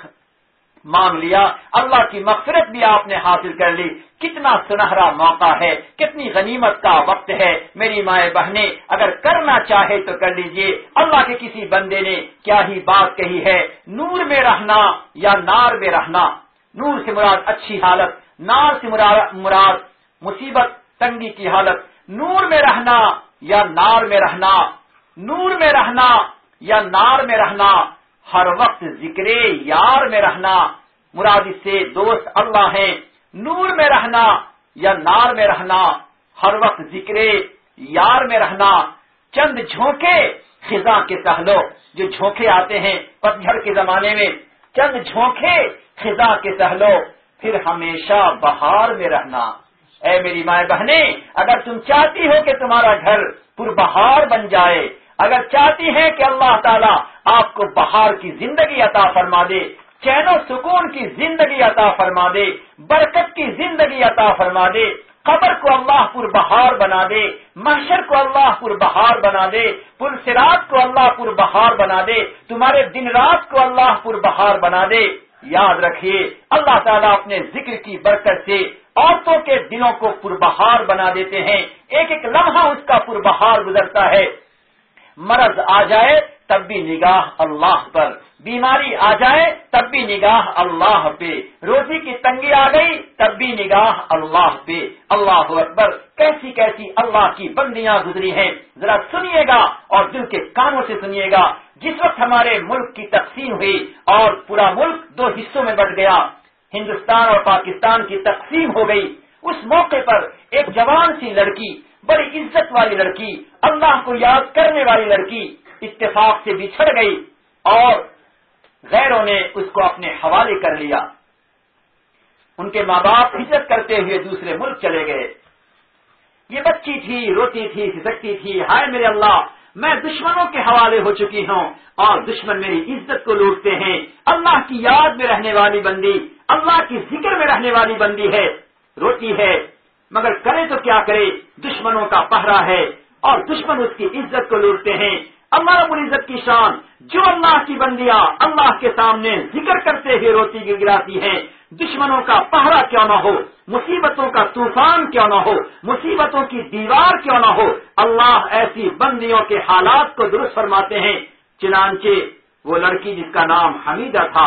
مانگ لیا، اللہ کی مغفرت بھی آپ نے حاصل کر لی. کتنا سنہرا موقع ہے، کتنی غنیمت کا وقت ہے. میری مائیں بہنیں اگر کرنا چاہے تو کر لیجئے. اللہ کے کسی بندے نے کیا ہی بات کہی ہے، نور میں رہنا یا نار میں رہنا. نور سے مراد اچھی حالت، نار سے مراد مصیبت تنگی کی حالت. نور میں رہنا یا نار میں رہنا، نور میں رہنا یا نار میں رہنا، ہر وقت ذکر یار میں رہنا. مراد اس سے دوست اللہ ہیں. نور میں رہنا یا نار میں رہنا، ہر وقت ذکر یار میں رہنا. چند جھونکے خزاں کے سہلو، جو جھونکے آتے ہیں پتجھڑ کے زمانے میں، چند جھونکے خزاں کے سہلو، پھر ہمیشہ بہار میں رہنا. اے میری مائیں بہنیں اگر تم چاہتی ہو کہ تمہارا گھر پر بہار بن جائے، اگر چاہتی ہیں کہ اللہ تعالیٰ آپ کو بہار کی زندگی عطا فرما دے، چین و سکون کی زندگی عطا فرما دے، برکت کی زندگی عطا فرما دے، قبر کو اللہ پر بہار بنا دے، محشر کو اللہ پر بہار بنا دے، پل صراط کو اللہ پر بہار بنا دے، تمہارے دن رات کو اللہ پر بہار بنا دے. یاد رکھیے اللہ تعالیٰ اپنے ذکر کی برکت سے عورتوں کے دلوں کو پربہار بنا دیتے ہیں. ایک ایک لمحہ اس کا پربہار گزرتا ہے. مرض آ جائے تب بھی نگاہ اللہ پر، بیماری آ جائے تب بھی نگاہ اللہ پہ، روزی کی تنگی آ گئی تب بھی نگاہ اللہ پہ. اللہ اکبر، کیسی کیسی اللہ کی بندیاں گزری ہیں. ذرا سنیے گا اور دل کے کانوں سے سنیے گا. جس وقت ہمارے ملک کی تقسیم ہوئی اور پورا ملک دو حصوں میں بٹ گیا، ہندوستان اور پاکستان کی تقسیم ہو گئی، اس موقع پر ایک جوان سی لڑکی، بڑی عزت والی لڑکی، اللہ کو یاد کرنے والی لڑکی اتفاق سے بچھڑ گئی اور غیروں نے اس کو اپنے حوالے کر لیا. ان کے ماں باپ ہجرت کرتے ہوئے دوسرے ملک چلے گئے. یہ بچی تھی، روتی تھی، سسکتی تھی، ہائے میرے اللہ میں دشمنوں کے حوالے ہو چکی ہوں اور دشمن میری عزت کو لوٹتے ہیں. اللہ کی یاد میں رہنے والی بندی، اللہ کی ذکر میں رہنے والی بندی ہے، روتی ہے، مگر کرے تو کیا کرے، دشمنوں کا پہرا ہے اور دشمن اس کی عزت کو لوٹتے ہیں. اللہ رب العزت کی شان، جو اللہ کی بندیاں اللہ کے سامنے ذکر کرتے ہوئے روتی گراتی ہیں، دشمنوں کا پہرا کیوں نہ ہو، مصیبتوں کا طوفان کیوں نہ ہو، مصیبتوں کی دیوار کیوں نہ ہو، اللہ ایسی بندیوں کے حالات کو درست فرماتے ہیں. چنانچہ وہ لڑکی جس کا نام حمیدہ تھا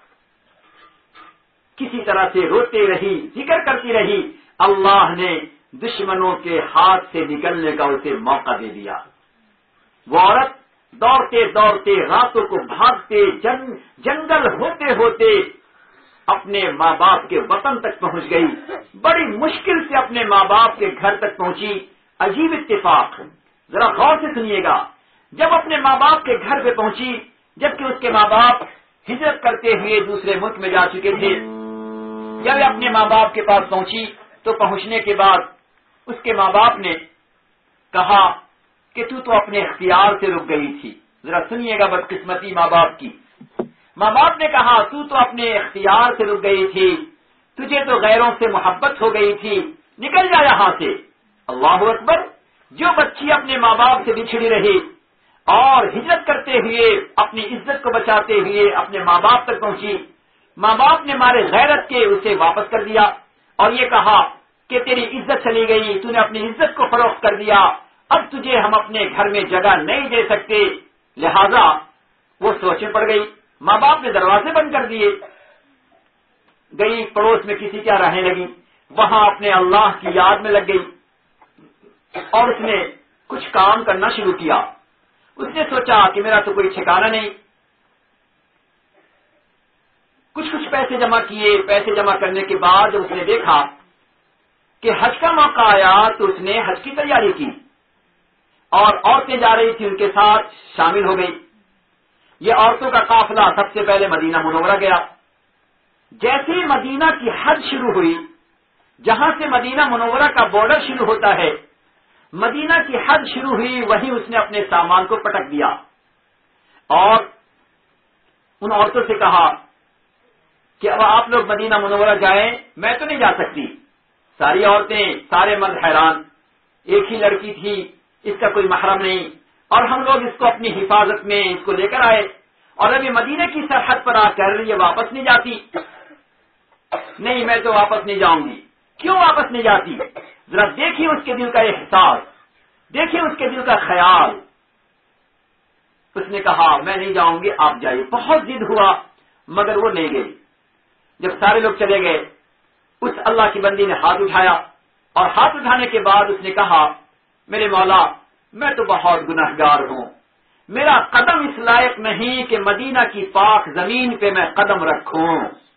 کسی طرح سے روتے رہی، ذکر کرتی رہی. اللہ نے دشمنوں کے ہاتھ سے نکلنے کا اسے موقع دے دیا. وہ عورت دوڑتے دوڑتے راتوں کو بھاگتے جنگ جنگل ہوتے ہوتے اپنے ماں باپ کے وطن تک پہنچ گئی. بڑی مشکل سے اپنے ماں باپ کے گھر تک پہنچی. عجیب اتفاق، ذرا غور سے سنیے گا. جب اپنے ماں باپ کے گھر پہ پہنچی، جبکہ اس کے ماں باپ ہجرت کرتے ہوئے دوسرے ملک میں جا چکے تھے، جب اپنے ماں باپ کے پاس پہنچی تو پہنچنے کے بعد اس کے ماں باپ نے کہا کہ تو تو اپنے اختیار سے رک گئی تھی. ذرا سنیے گا بدقسمتی ماں باپ کی. ماں باپ نے کہا تو تو اپنے اختیار سے رک گئی تھی، تجھے تو غیروں سے محبت ہو گئی تھی، نکل جا یہاں سے. اللہ اکبر، جو بچی اپنے ماں باپ سے بچھڑی رہی اور ہجرت کرتے ہوئے اپنی عزت کو بچاتے ہوئے اپنے ماں باپ تک پہنچی. ماں باپ نے مارے غیرت کے اسے واپس کر دیا اور یہ کہا کہ تیری عزت چلی گئی، تو نے اپنی عزت کو فروخت کر دیا، اب تجھے ہم اپنے گھر میں جگہ نہیں دے سکتے. لہذا وہ سوچ میں پڑ گئی. ماں باپ نے دروازے بند کر دیے. گئی پڑوس میں کسی کیا رہنے لگی، وہاں اپنے اللہ کی یاد میں لگ گئی اور اس نے کچھ کام کرنا شروع کیا. اس نے سوچا کہ میرا تو کوئی ٹھکانہ نہیں. کچھ کچھ پیسے جمع کیے. پیسے جمع کرنے کے بعد جب اس نے دیکھا کہ حج کا موقع آیا تو اس نے حج کی تیاری کی اور عورتیں جا رہی تھی ان کے ساتھ شامل ہو گئی. یہ عورتوں کا قافلہ سب سے پہلے مدینہ منورہ گیا. جیسے ہی مدینہ کی حد شروع ہوئی، جہاں سے مدینہ منورہ کا بارڈر شروع ہوتا ہے، مدینہ کی حد شروع ہوئی، وہیں اس نے اپنے سامان کو پٹک دیا اور ان عورتوں سے کہا کہ اب آپ لوگ مدینہ منورہ جائیں، میں تو نہیں جا سکتی. ساری عورتیں، سارے مرد حیران. ایک ہی لڑکی تھی، اس کا کوئی محرم نہیں، اور ہم لوگ اس کو اپنی حفاظت میں اس کو لے کر آئے اور ابھی مدینہ کی سرحد پر آ کر یہ واپس نہیں جاتی. نہیں، میں تو واپس نہیں جاؤں گی. کیوں واپس نہیں جاتی؟ ذرا دیکھیے اس کے دل کا احساس، دیکھیے اس کے دل کا خیال. اس نے کہا میں نہیں جاؤں گی، آپ جائیے. بہت ضد ہوا مگر وہ نہیں گئی. جب سارے لوگ چلے گئے، اس اللہ کی بندی نے ہاتھ اٹھایا اور ہاتھ اٹھانے کے بعد اس نے کہا میرے مولا، میں تو بہت گنہگار ہوں، میرا قدم اس لائق نہیں کہ مدینہ کی پاک زمین پہ میں قدم رکھوں.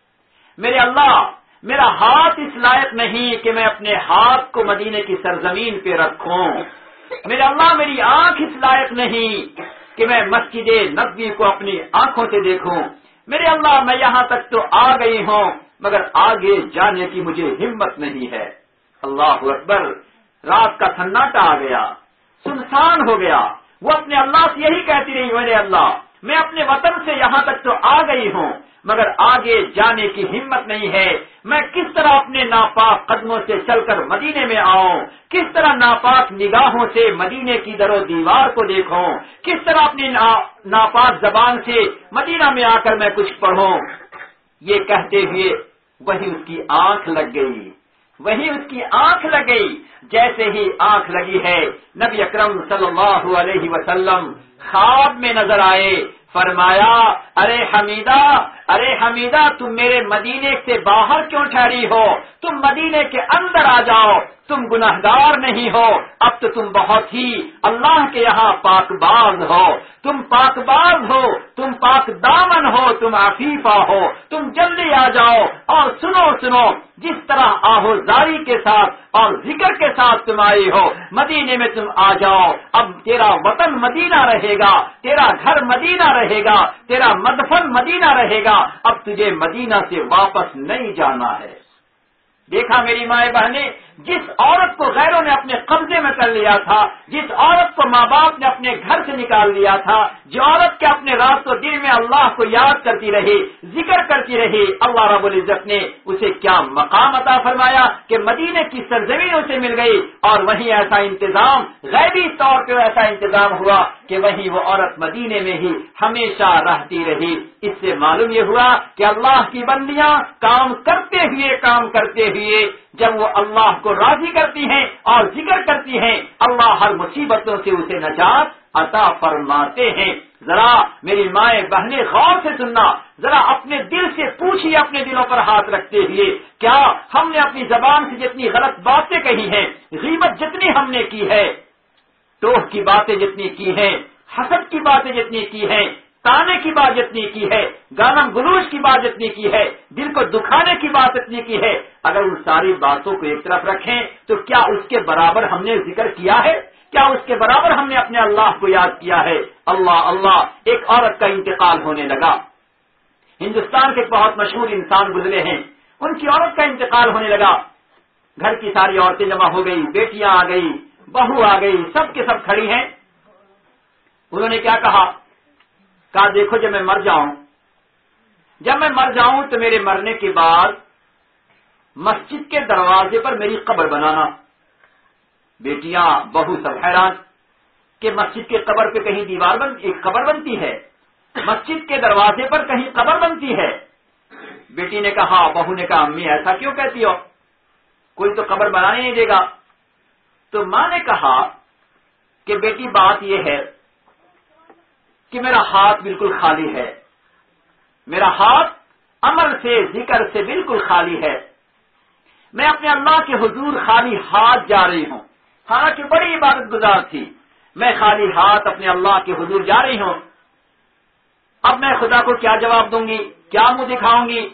میرے اللہ، میرا ہاتھ اس لائق نہیں کہ میں اپنے ہاتھ کو مدینے کی سرزمین پہ رکھوں. میرے اللہ، میری آنکھ اس لائق نہیں کہ میں مسجد نبوی کو اپنی آنکھوں سے دیکھوں. میرے اللہ، میں یہاں تک تو آ گئی ہوں مگر آگے جانے کی مجھے ہمت نہیں ہے. اللہ اکبر. رات کا سناٹا آ گیا، سنسان ہو گیا. وہ اپنے اللہ سے یہی کہتی رہی میرے اللہ، میں اپنے وطن سے یہاں تک تو آ گئی ہوں مگر آگے جانے کی ہمت نہیں ہے. میں کس طرح اپنے ناپاک قدموں سے چل کر مدینے میں آؤں، کس طرح ناپاک نگاہوں سے مدینے کی در و دیوار کو دیکھوں، کس طرح اپنی ناپاک زبان سے مدینہ میں آ کر میں کچھ پڑھوں. یہ کہتے ہوئے وہی اس کی آنکھ لگ گئی، وہی اس کی آنکھ لگ گئی. جیسے ہی آنکھ لگی ہے، نبی اکرم صلی اللہ علیہ وسلم خواب میں نظر آئے. فرمایا ارے حمیدہ، ارے حمیدہ، تم میرے مدینے سے باہر کیوں ٹھہری ہو؟ تم مدینے کے اندر آ جاؤ، تم گنہگار نہیں ہو، اب تو تم بہت ہی اللہ کے یہاں پاک باز ہو. تم پاک باز ہو، تم پاک دامن ہو، تم عفیفہ ہو. تم جلدی آ جاؤ اور سنو سنو جس طرح آہوزاری کے ساتھ اور ذکر کے ساتھ تم آئی ہو، مدینے میں تم آ جاؤ. اب تیرا وطن مدینہ رہے گا، تیرا گھر مدینہ رہے گا، تیرا مدفن مدینہ رہے گا. اب تجھے مدینہ سے واپس نہیں جانا ہے. دیکھا میری مائیں بہنیں، جس عورت کو غیروں نے اپنے قبضے میں کر لیا تھا، جس عورت کو ماں باپ نے اپنے گھر سے نکال لیا تھا، جو عورت کے اپنے رات و دن میں اللہ کو یاد کرتی رہی، ذکر کرتی رہی، اللہ رب العزت نے اسے کیا مقام عطا فرمایا کہ مدینے کی سرزمین اسے مل گئی. اور وہیں ایسا انتظام، غیبی طور پہ ایسا انتظام ہوا کہ وہیں وہ عورت مدینے میں ہی ہمیشہ رہتی رہی. اس سے معلوم یہ ہوا کہ اللہ کی بندیاں کام کرتے ہوئے کام کرتے ہوئے جب وہ اللہ کو راضی کرتی ہیں اور ذکر کرتی ہیں، اللہ ہر مصیبتوں سے اسے نجات عطا فرماتے ہیں. ذرا میری مائیں بہنیں غور سے سننا، ذرا اپنے دل سے پوچھیے، اپنے دلوں پر ہاتھ رکھتے ہوئے، کیا ہم نے اپنی زبان سے جتنی غلط باتیں کہی ہیں، غیبت جتنی ہم نے کی ہے، توح کی باتیں جتنی کی ہیں، حسد کی باتیں جتنی کی ہیں، تانے کی بات جتنی کی ہے، گالم گلوچ کی بات جتنی کی ہے، دل کو دکھانے کی بات اتنی کی ہے، اگر ان ساری باتوں کو ایک طرف رکھیں تو کیا اس کے برابر ہم نے ذکر کیا ہے؟ کیا اس کے برابر ہم نے اپنے اللہ کو یاد کیا ہے؟ اللہ اللہ. ایک عورت کا انتقال ہونے لگا. ہندوستان کے بہت مشہور انسان گزرے ہیں، ان کی عورت کا انتقال ہونے لگا. گھر کی ساری عورتیں جمع ہو گئی، بیٹیاں آ گئی، بہو آ گئی، سب کے سب کھڑی ہیں. انہوں نے کیا کہا؟ کہا دیکھو جب میں مر جاؤں جب میں مر جاؤں تو میرے مرنے کے بعد مسجد کے دروازے پر میری قبر بنانا. بیٹیاں بہو سب حیران کہ مسجد کے قبر پہ کہیں دیوار بن ایک قبر بنتی ہے، مسجد کے دروازے پر کہیں قبر بنتی ہے۔ بیٹی نے کہا، بہو نے کہا، امی ایسا کیوں کہتی ہو، کوئی تو قبر بنانے نہیں دے گا۔ تو ماں نے کہا کہ بیٹی بات یہ ہے کہ میرا ہاتھ بالکل خالی ہے، میرا ہاتھ عمل سے ذکر سے بالکل خالی ہے، میں اپنے اللہ کے حضور خالی ہاتھ جا رہی ہوں، حالانکہ بڑی عبادت گزار تھی، میں خالی ہاتھ اپنے اللہ کے حضور جا رہی ہوں۔ اب میں خدا کو کیا جواب دوں گی، کیا منہ دکھاؤں گی؟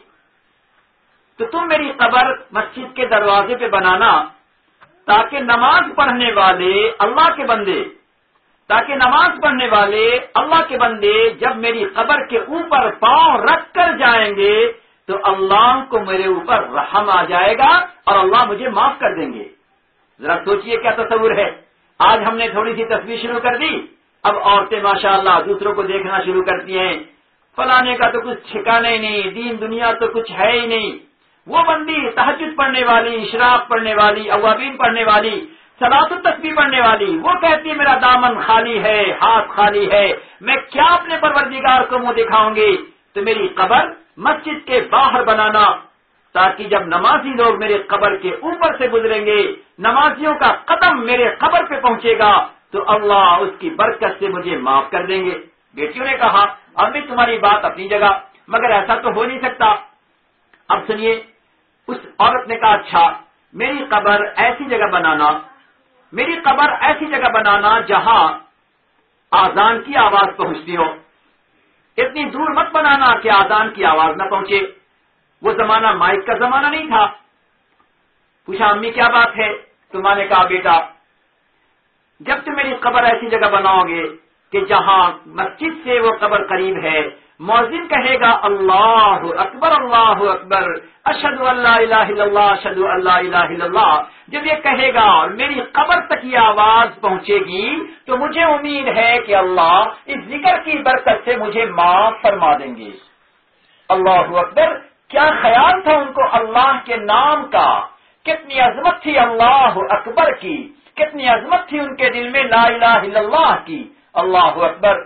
تو تم میری قبر مسجد کے دروازے پہ بنانا تاکہ نماز پڑھنے والے اللہ کے بندے تاکہ نماز پڑھنے والے اللہ کے بندے جب میری قبر کے اوپر پاؤں رکھ کر جائیں گے تو اللہ کو میرے اوپر رحم آ جائے گا اور اللہ مجھے معاف کر دیں گے۔ ذرا سوچئے کیا تصور ہے۔ آج ہم نے تھوڑی سی تصویر شروع کر دی، اب عورتیں ماشاءاللہ دوسروں کو دیکھنا شروع کرتی ہیں، فلانے کا تو کچھ ٹھکانے نہیں، دین دنیا تو کچھ ہے ہی نہیں۔ وہ بندی تہجد پڑھنے والی، اشراق پڑھنے والی، اوابین پڑھنے والی، صلاۃ التسبیح پڑھنے والی، وہ کہتی ہے میرا دامن خالی ہے، ہاتھ خالی ہے، میں کیا اپنے پروردگار کو منہ دکھاؤں گی؟ تو میری قبر مسجد کے باہر بنانا تاکہ جب نمازی لوگ میرے قبر کے اوپر سے گزریں گے، نمازیوں کا قدم میرے قبر پہ پہنچے گا تو اللہ اس کی برکت سے مجھے معاف کر دیں گے۔ بیٹیوں نے کہا، اب بھی تمہاری بات اپنی جگہ، مگر ایسا تو ہو نہیں سکتا۔ اب سنیے، اس عورت نے کہا، اچھا میری قبر ایسی جگہ بنانا میری قبر ایسی جگہ بنانا جہاں آذان کی آواز پہنچتی ہو، اتنی دور مت بنانا کہ آذان کی آواز نہ پہنچے۔ وہ زمانہ مائک کا زمانہ نہیں تھا۔ پوچھا، امی کیا بات ہے؟ تو ماں نے کہا، بیٹا جب تم میری قبر ایسی جگہ بناؤ گے کہ جہاں مسجد سے وہ قبر قریب ہے، مؤذن کہے گا اللہ اکبر اللہ اکبر اشہد ان لا الہ الا اللہ اشہد ان لا الہ الا اللہ، جب یہ کہے گا اور میری قبر تک یہ آواز پہنچے گی تو مجھے امید ہے کہ اللہ اس ذکر کی برکت سے مجھے معاف فرما دیں گے۔ اللہ اکبر، کیا خیال تھا ان کو اللہ کے نام کا، کتنی عظمت تھی اللہ اکبر کی، کتنی عظمت تھی ان کے دل میں لا الہ الا اللہ کی۔ اللہ اکبر۔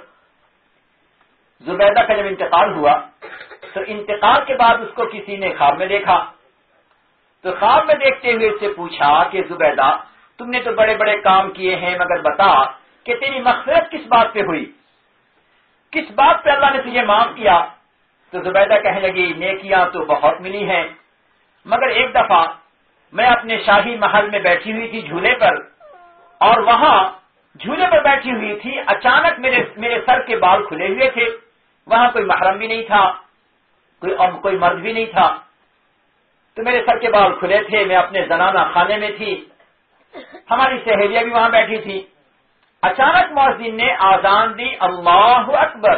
زبیدہ کا جب انتقال ہوا تو انتقال کے بعد اس کو کسی نے خواب میں دیکھا، تو خواب میں دیکھتے ہوئے اس سے پوچھا کہ زبیدہ تم نے تو بڑے بڑے کام کیے ہیں، مگر بتا کہ تیری مغفرت کس بات پہ ہوئی، کس بات پہ اللہ نے تجھے معاف کیا؟ تو زبیدہ کہنے لگی، نیکیاں تو بہت ملی ہیں، مگر ایک دفعہ میں اپنے شاہی محل میں بیٹھی ہوئی تھی جھولے پر، اور وہاں جھولے پر بیٹھی ہوئی تھی، اچانک میرے میرے سر کے بال کھلے ہوئے تھے، وہاں کوئی محرم بھی نہیں تھا، کوئی کوئی مرد بھی نہیں تھا، تو میرے سر کے بال کھلے تھے، میں اپنے زنانہ خانے میں تھی، ہماری سہیلیاں بھی وہاں بیٹھی تھی۔ اچانک مؤذن نے آذان دی، اللہ اکبر۔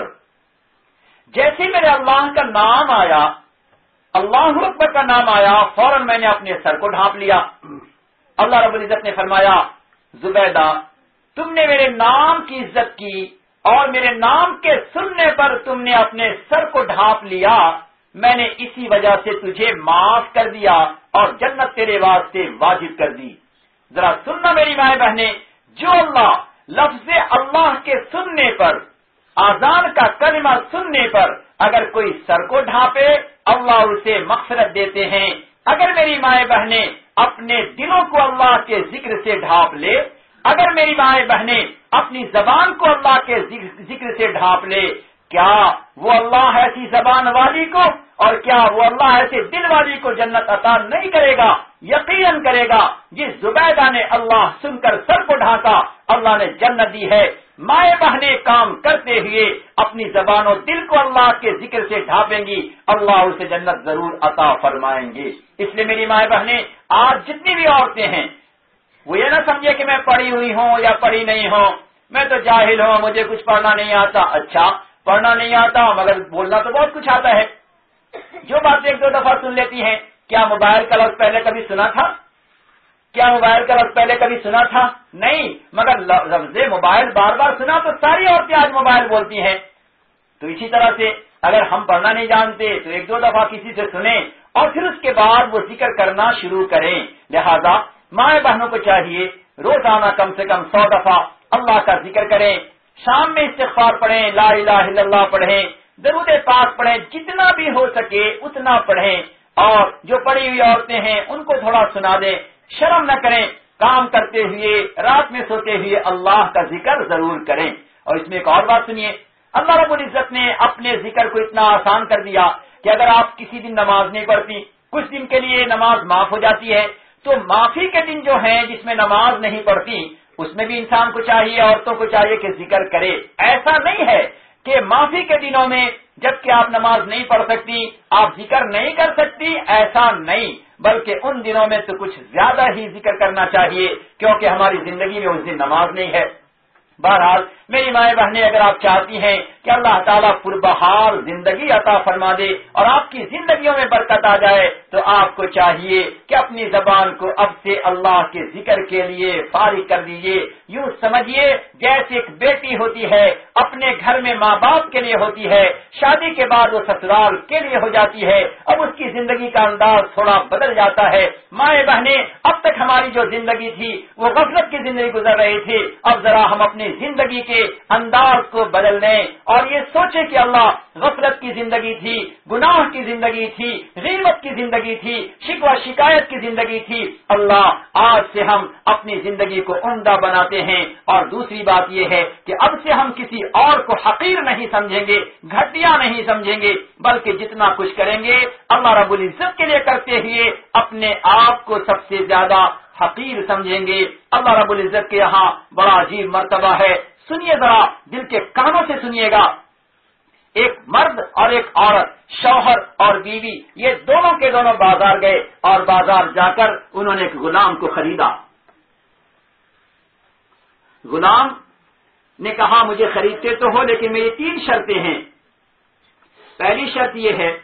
جیسے میرے اللہ کا نام آیا، اللہ اکبر کا نام آیا، فوراً میں نے اپنے سر کو ڈھانپ لیا۔ اللہ رب العزت نے فرمایا، زبیدہ تم نے میرے نام کی عزت کی اور میرے نام کے سننے پر تم نے اپنے سر کو ڈھانپ لیا، میں نے اسی وجہ سے تجھے معاف کر دیا اور جنت تیرے واسطے واجب کر دی۔ ذرا سننا میری مائیں بہنیں، جو اللہ لفظ اللہ کے سننے پر، آذان کا کلمہ سننے پر اگر کوئی سر کو ڈھانپے اللہ اسے مغفرت دیتے ہیں۔ اگر میری مائیں بہنیں اپنے دلوں کو اللہ کے ذکر سے ڈھانپ لے، اگر میری مائیں بہنیں اپنی زبان کو اللہ کے ذکر سے ڈھانپ لے، کیا وہ اللہ ایسی زبان والی کو اور کیا وہ اللہ ایسے دل والی کو جنت عطا نہیں کرے گا؟ یقیناً کرے گا۔ جس زبیدہ نے اللہ سن کر سر کو ڈھانکا، اللہ نے جنت دی ہے۔ مائیں بہنیں کام کرتے ہوئے اپنی زبان و دل کو اللہ کے ذکر سے ڈھانپیں گی، اللہ اسے جنت ضرور عطا فرمائیں گے۔ اس لیے میری مائیں بہنیں، آج جتنی بھی عورتیں ہیں وہ یہ نہ سمجھے کہ میں پڑھی ہوئی ہوں یا پڑھی نہیں ہوں، میں تو جاہل ہوں، مجھے کچھ پڑھنا نہیں آتا۔ اچھا، پڑھنا نہیں آتا مگر بولنا تو بہت کچھ آتا ہے۔ جو بات ایک دو دفعہ سن لیتی ہیں، کیا موبائل کا لفظ پہلے کبھی سنا تھا؟ کیا موبائل کا لفظ پہلے کبھی سنا تھا؟ نہیں، مگر لفظ موبائل بار بار سنا تو ساری عورتیں آج موبائل بولتی ہیں۔ تو اسی طرح سے اگر ہم پڑھنا نہیں جانتے تو ایک دو دفعہ کسی سے سنیں اور پھر اس کے بعد وہ ذکر کرنا شروع کریں۔ لہذا مائیں بہنوں کو چاہیے روزانہ کم سے کم سو دفعہ اللہ کا ذکر کریں، شام میں استغفار پڑھیں، لا الہ الا اللہ پڑھیں، درود پاک پڑھیں، جتنا بھی ہو سکے اتنا پڑھیں، اور جو پڑھی ہوئی عورتیں ہیں ان کو تھوڑا سنا دیں، شرم نہ کریں، کام کرتے ہوئے رات میں سوتے ہوئے اللہ کا ذکر ضرور کریں۔ اور اس میں ایک اور بات سنیے، اللہ رب العزت نے اپنے ذکر کو اتنا آسان کر دیا کہ اگر آپ کسی دن نماز نہیں پڑھتی، کچھ دن کے لیے نماز معاف ہو جاتی ہے، تو معافی کے دن جو ہیں جس میں نماز نہیں پڑھتی اس میں بھی انسان کو چاہیے، عورتوں کو چاہیے کہ ذکر کرے۔ ایسا نہیں ہے کہ معافی کے دنوں میں جبکہ آپ نماز نہیں پڑھ سکتی آپ ذکر نہیں کر سکتی، ایسا نہیں، بلکہ ان دنوں میں تو کچھ زیادہ ہی ذکر کرنا چاہیے، کیونکہ ہماری زندگی میں اس دن نماز نہیں ہے۔ بہرحال میری مائیں بہنیں، اگر آپ چاہتی ہیں کہ اللہ تعالیٰ پربہار زندگی عطا فرما دے اور آپ کی زندگیوں میں برکت آ جائے، تو آپ کو چاہیے کہ اپنی زبان کو اب سے اللہ کے ذکر کے لیے فارغ کر دیجیے۔ یوں سمجھیے جیسے ایک بیٹی ہوتی ہے اپنے گھر میں ماں باپ کے لیے ہوتی ہے، شادی کے بعد وہ سسرال کے لیے ہو جاتی ہے، اب اس کی زندگی کا انداز تھوڑا بدل جاتا ہے۔ مائیں بہنیں، اب تک ہماری جو زندگی تھی وہ غفلت کی زندگی گزر رہی تھی، اب ذرا ہم اپنی زندگی کے انداز کو بدل دیں اور یہ سوچیں کہ اللہ غفلت کی زندگی تھی، گناہ کی زندگی تھی، غیبت کی زندگی تھی، شکوہ شکایت کی زندگی تھی، اللہ آج سے ہم اپنی زندگی کو عمدہ بناتے ہیں۔ اور دوسری بات یہ ہے کہ اب سے ہم کسی اور کو حقیر نہیں سمجھیں گے، گھٹیا نہیں سمجھیں گے، بلکہ جتنا کچھ کریں گے اللہ رب العزت کے لیے کرتے ہوئے اپنے آپ کو سب سے زیادہ حقیر سمجھیں گے۔ اللہ رب العزت کے یہاں بڑا عجیب مرتبہ ہے، سنیے ذرا، دل کے کانوں سے سنیے گا۔ ایک مرد اور ایک عورت، شوہر اور بیوی، یہ دونوں کے دونوں بازار گئے اور بازار جا کر انہوں نے ایک غلام کو خریدا۔ غلام نے کہا مجھے خریدتے تو ہو لیکن میری تین شرطیں ہیں۔ پہلی شرط یہ ہے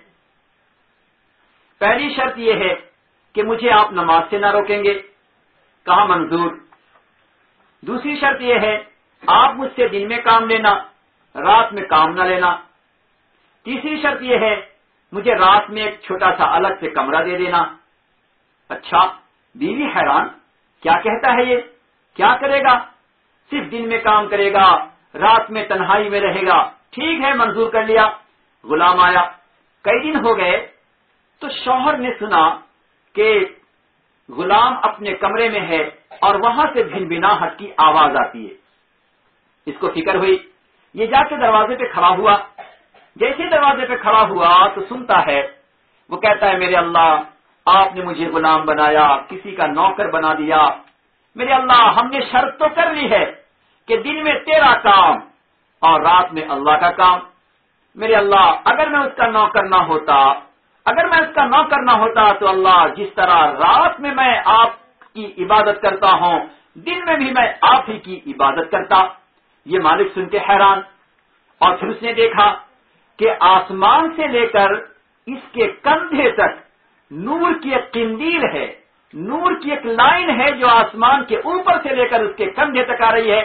پہلی شرط یہ ہے کہ مجھے آپ نماز سے نہ روکیں گے۔ کہا منظور۔ دوسری شرط یہ ہے آپ مجھ سے دن میں کام لینا، رات میں کام نہ لینا۔ تیسری شرط یہ ہے مجھے رات میں ایک چھوٹا سا الگ سے کمرہ دے دینا۔ اچھا، بیوی حیران، کیا کہتا ہے یہ، کیا کرے گا؟ صرف دن میں کام کرے گا، رات میں تنہائی میں رہے گا۔ ٹھیک ہے، منظور کر لیا۔ غلام آیا، کئی دن ہو گئے تو شوہر نے سنا کہ غلام اپنے کمرے میں ہے اور وہاں سے بھنبھناہٹ کی آواز آتی ہے۔ اس کو فکر ہوئی، یہ جا کے دروازے پہ کھڑا ہوا۔ جیسے دروازے پہ کھڑا ہوا تو سنتا ہے، وہ کہتا ہے میرے اللہ آپ نے مجھے غلام بنایا، کسی کا نوکر بنا دیا۔ میرے اللہ ہم نے شرط تو کر لی ہے کہ دن میں تیرا کام اور رات میں اللہ کا کام۔ میرے اللہ اگر میں اس کا نوکر نہ ہوتا اگر میں اس کا نوکر نہ ہوتا تو اللہ جس طرح رات میں میں آپ کی عبادت کرتا ہوں دن میں بھی میں آپ ہی کی عبادت کرتا۔ یہ مالک سن کے حیران، اور پھر اس نے دیکھا کہ آسمان سے لے کر اس کے کندھے تک نور کی ایک قندیل ہے، نور کی ایک لائن ہے جو آسمان کے اوپر سے لے کر اس کے کندھے تک آ رہی ہے۔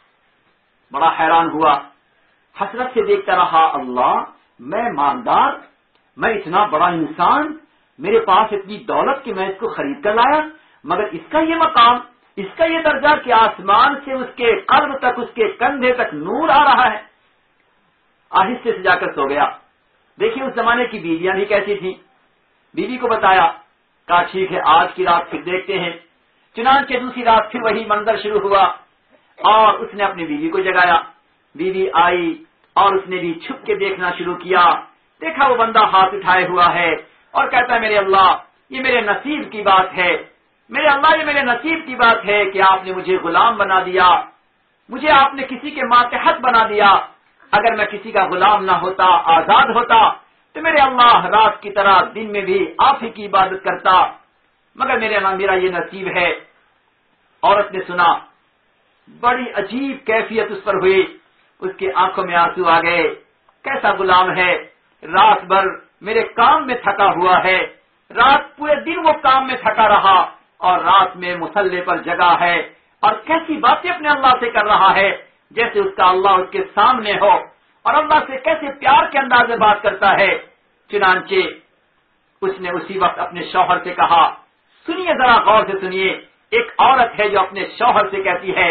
بڑا حیران ہوا، حسرت سے دیکھتا رہا، اللہ میں مالدار، میں اتنا بڑا انسان، میرے پاس اتنی دولت کہ میں اس کو خرید کر لایا، مگر اس کا یہ مقام، اس کا یہ درجہ کہ آسمان سے اس کے قلب تک، اس کے کندھے تک نور آ رہا ہے۔ آہستہ سے جا کر سو گیا۔ دیکھیے اس زمانے کی بیویاں بھی کیسی تھیں۔ بیوی کو بتایا، کہا ٹھیک ہے آج کی رات پھر دیکھتے ہیں۔ چنانچہ دوسری رات پھر وہی منظر شروع ہوا اور اس نے اپنی بیوی کو جگایا۔ بیوی آئی اور اس نے بھی چھپ کے دیکھنا شروع کیا۔ دیکھا وہ بندہ ہاتھ اٹھائے ہوا ہے اور کہتا ہے میرے اللہ یہ میرے نصیب کی بات ہے، میرے اللہ یہ میرے نصیب کی بات ہے کہ آپ نے مجھے غلام بنا دیا، مجھے آپ نے کسی کے ماتحت بنا دیا۔ اگر میں کسی کا غلام نہ ہوتا، آزاد ہوتا، تو میرے اللہ رات کی طرح دن میں بھی آپ ہی کی عبادت کرتا، مگر میرے اللہ میرا یہ نصیب ہے۔ عورت نے سنا، بڑی عجیب کیفیت اس پر ہوئی، اس کی آنکھوں میں آنسو آ گئے۔ کیسا غلام ہے، رات بھر میرے کام میں تھکا ہوا ہے، رات پورے دن وہ کام میں تھکا رہا اور رات میں مصلے پر جگا ہے، اور کیسی باتیں اپنے اللہ سے کر رہا ہے جیسے اس کا اللہ اس کے سامنے ہو، اور اللہ سے کیسے پیار کے انداز میں بات کرتا ہے۔ چنانچہ اس نے اسی وقت اپنے شوہر سے کہا، سنیے ذرا غور سے سنیے، ایک عورت ہے جو اپنے شوہر سے کہتی ہے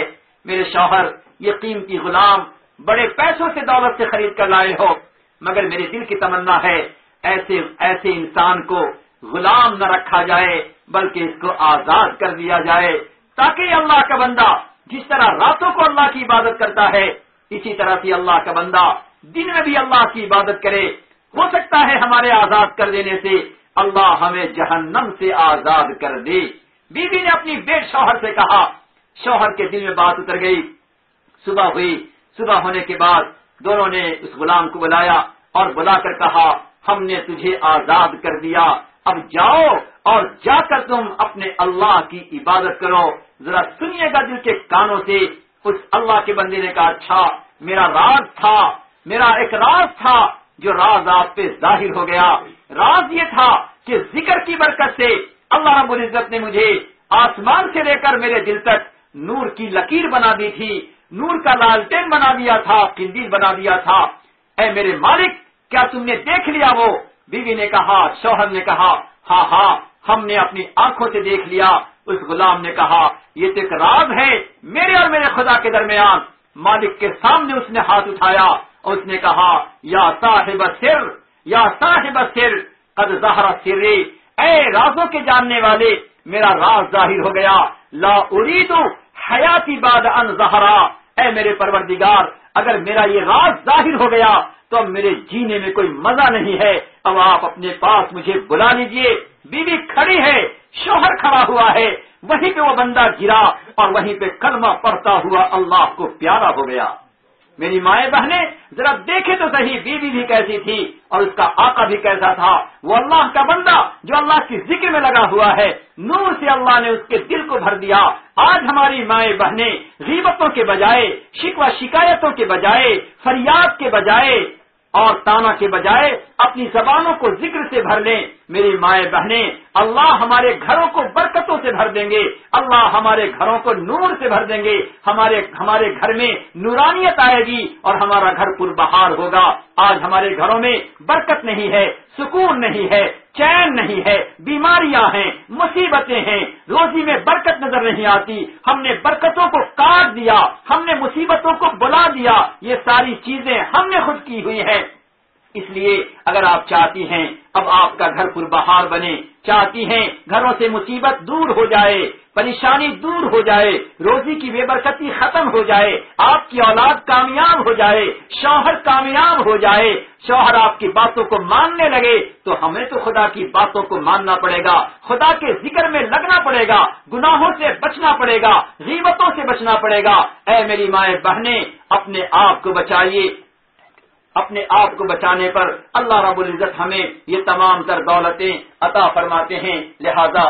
میرے شوہر یہ قیمتی غلام بڑے پیسوں سے دولت سے خرید کر لائے ہو، مگر میرے دل کی تمنا ہے ایسے ایسے انسان کو غلام نہ رکھا جائے بلکہ اس کو آزاد کر دیا جائے، تاکہ اللہ کا بندہ جس طرح راتوں کو اللہ کی عبادت کرتا ہے اسی طرح سے اللہ کا بندہ دن میں بھی اللہ کی عبادت کرے۔ ہو سکتا ہے ہمارے آزاد کر دینے سے اللہ ہمیں جہنم سے آزاد کر دے۔ بیوی بی نے اپنی بیٹ شوہر سے کہا، شوہر کے دل میں بات اتر گئی۔ صبح ہوئی، صبح ہونے کے بعد دونوں نے اس غلام کو بلایا اور بلا کر کہا، ہم نے تجھے آزاد کر دیا، اب جاؤ اور جا کر تم اپنے اللہ کی عبادت کرو۔ ذرا سنیے گا دل کے کانوں سے۔ اس اللہ کے بندے نے کہا، اچھا میرا راز تھا، میرا ایک راز تھا جو راز آپ پہ ظاہر ہو گیا۔ راز یہ تھا کہ ذکر کی برکت سے اللہ رب العزت نے مجھے آسمان سے لے کر میرے دل تک نور کی لکیر بنا دی تھی، نور کا لالٹین بنا دیا تھا، قندیل بنا دیا تھا۔ اے میرے مالک، کیا تم نے دیکھ لیا وہ؟ بیوی نے کہا، شوہر نے کہا، ہاں ہاں ہم نے اپنی آنکھوں سے دیکھ لیا۔ اس غلام نے کہا، یہ تو ایک راز ہے میرے اور میرے خدا کے درمیان۔ مالک کے سامنے اس نے ہاتھ اٹھایا اور اس نے کہا، یا صاحب سر، یا صاحب سر قد ظہر سری، اے رازوں کے جاننے والے میرا راز ظاہر ہو گیا۔ لا اريد حیاتی بعد ان ظہرا، اے میرے پروردگار اگر میرا یہ راز ظاہر ہو گیا تو اب میرے جینے میں کوئی مزہ نہیں ہے، اب آپ اپنے پاس مجھے بلا لیجئے۔ بیوی کھڑی ہے، شوہر کھڑا ہوا ہے، وہیں پہ وہ بندہ گرا اور وہیں پہ کلمہ پڑھتا ہوا اللہ کو پیارا ہو گیا۔ میری مائیں بہنیں ذرا دیکھے تو صحیح، بیوی بھی کیسی تھی اور اس کا آقا بھی کیسا تھا۔ وہ اللہ کا بندہ جو اللہ کی ذکر میں لگا ہوا ہے، نور سے اللہ نے اس کے دل کو بھر دیا۔ آج ہماری مائیں بہنیں غیبتوں کے بجائے، شکوہ شکایتوں کے بجائے، فریاد کے بجائے اور تانا کے بجائے اپنی زبانوں کو ذکر سے بھر لیں۔ میری مائیں بہنیں، اللہ ہمارے گھروں کو برکتوں سے بھر دیں گے، اللہ ہمارے گھروں کو نور سے بھر دیں گے، ہمارے ہمارے گھر میں نورانیت آئے گی اور ہمارا گھر پربہار ہوگا۔ آج ہمارے گھروں میں برکت نہیں ہے، سکون نہیں ہے، چین نہیں ہے، بیماریاں ہیں، مصیبتیں ہیں، روزی میں برکت نظر نہیں آتی۔ ہم نے برکتوں کو کاٹ دیا، ہم نے مصیبتوں کو بلا دیا، یہ ساری چیزیں ہم نے خود کی ہوئی ہیں۔ اس لیے اگر آپ چاہتی ہیں اب آپ کا گھر پربہار بنے، چاہتی ہیں گھروں سے مصیبت دور ہو جائے، پریشانی دور ہو جائے، روزی کی بے برکتی ختم ہو جائے، آپ کی اولاد کامیاب ہو جائے، شوہر کامیاب ہو جائے، شوہر آپ کی باتوں کو ماننے لگے، تو ہمیں تو خدا کی باتوں کو ماننا پڑے گا، خدا کے ذکر میں لگنا پڑے گا، گناہوں سے بچنا پڑے گا، غیبتوں سے بچنا پڑے گا۔ اے میری مائیں بہنیں، اپنے آپ کو بچائیے۔ اپنے آپ کو بچانے پر اللہ رب العزت ہمیں یہ تمام تر دولتیں عطا فرماتے ہیں۔ لہذا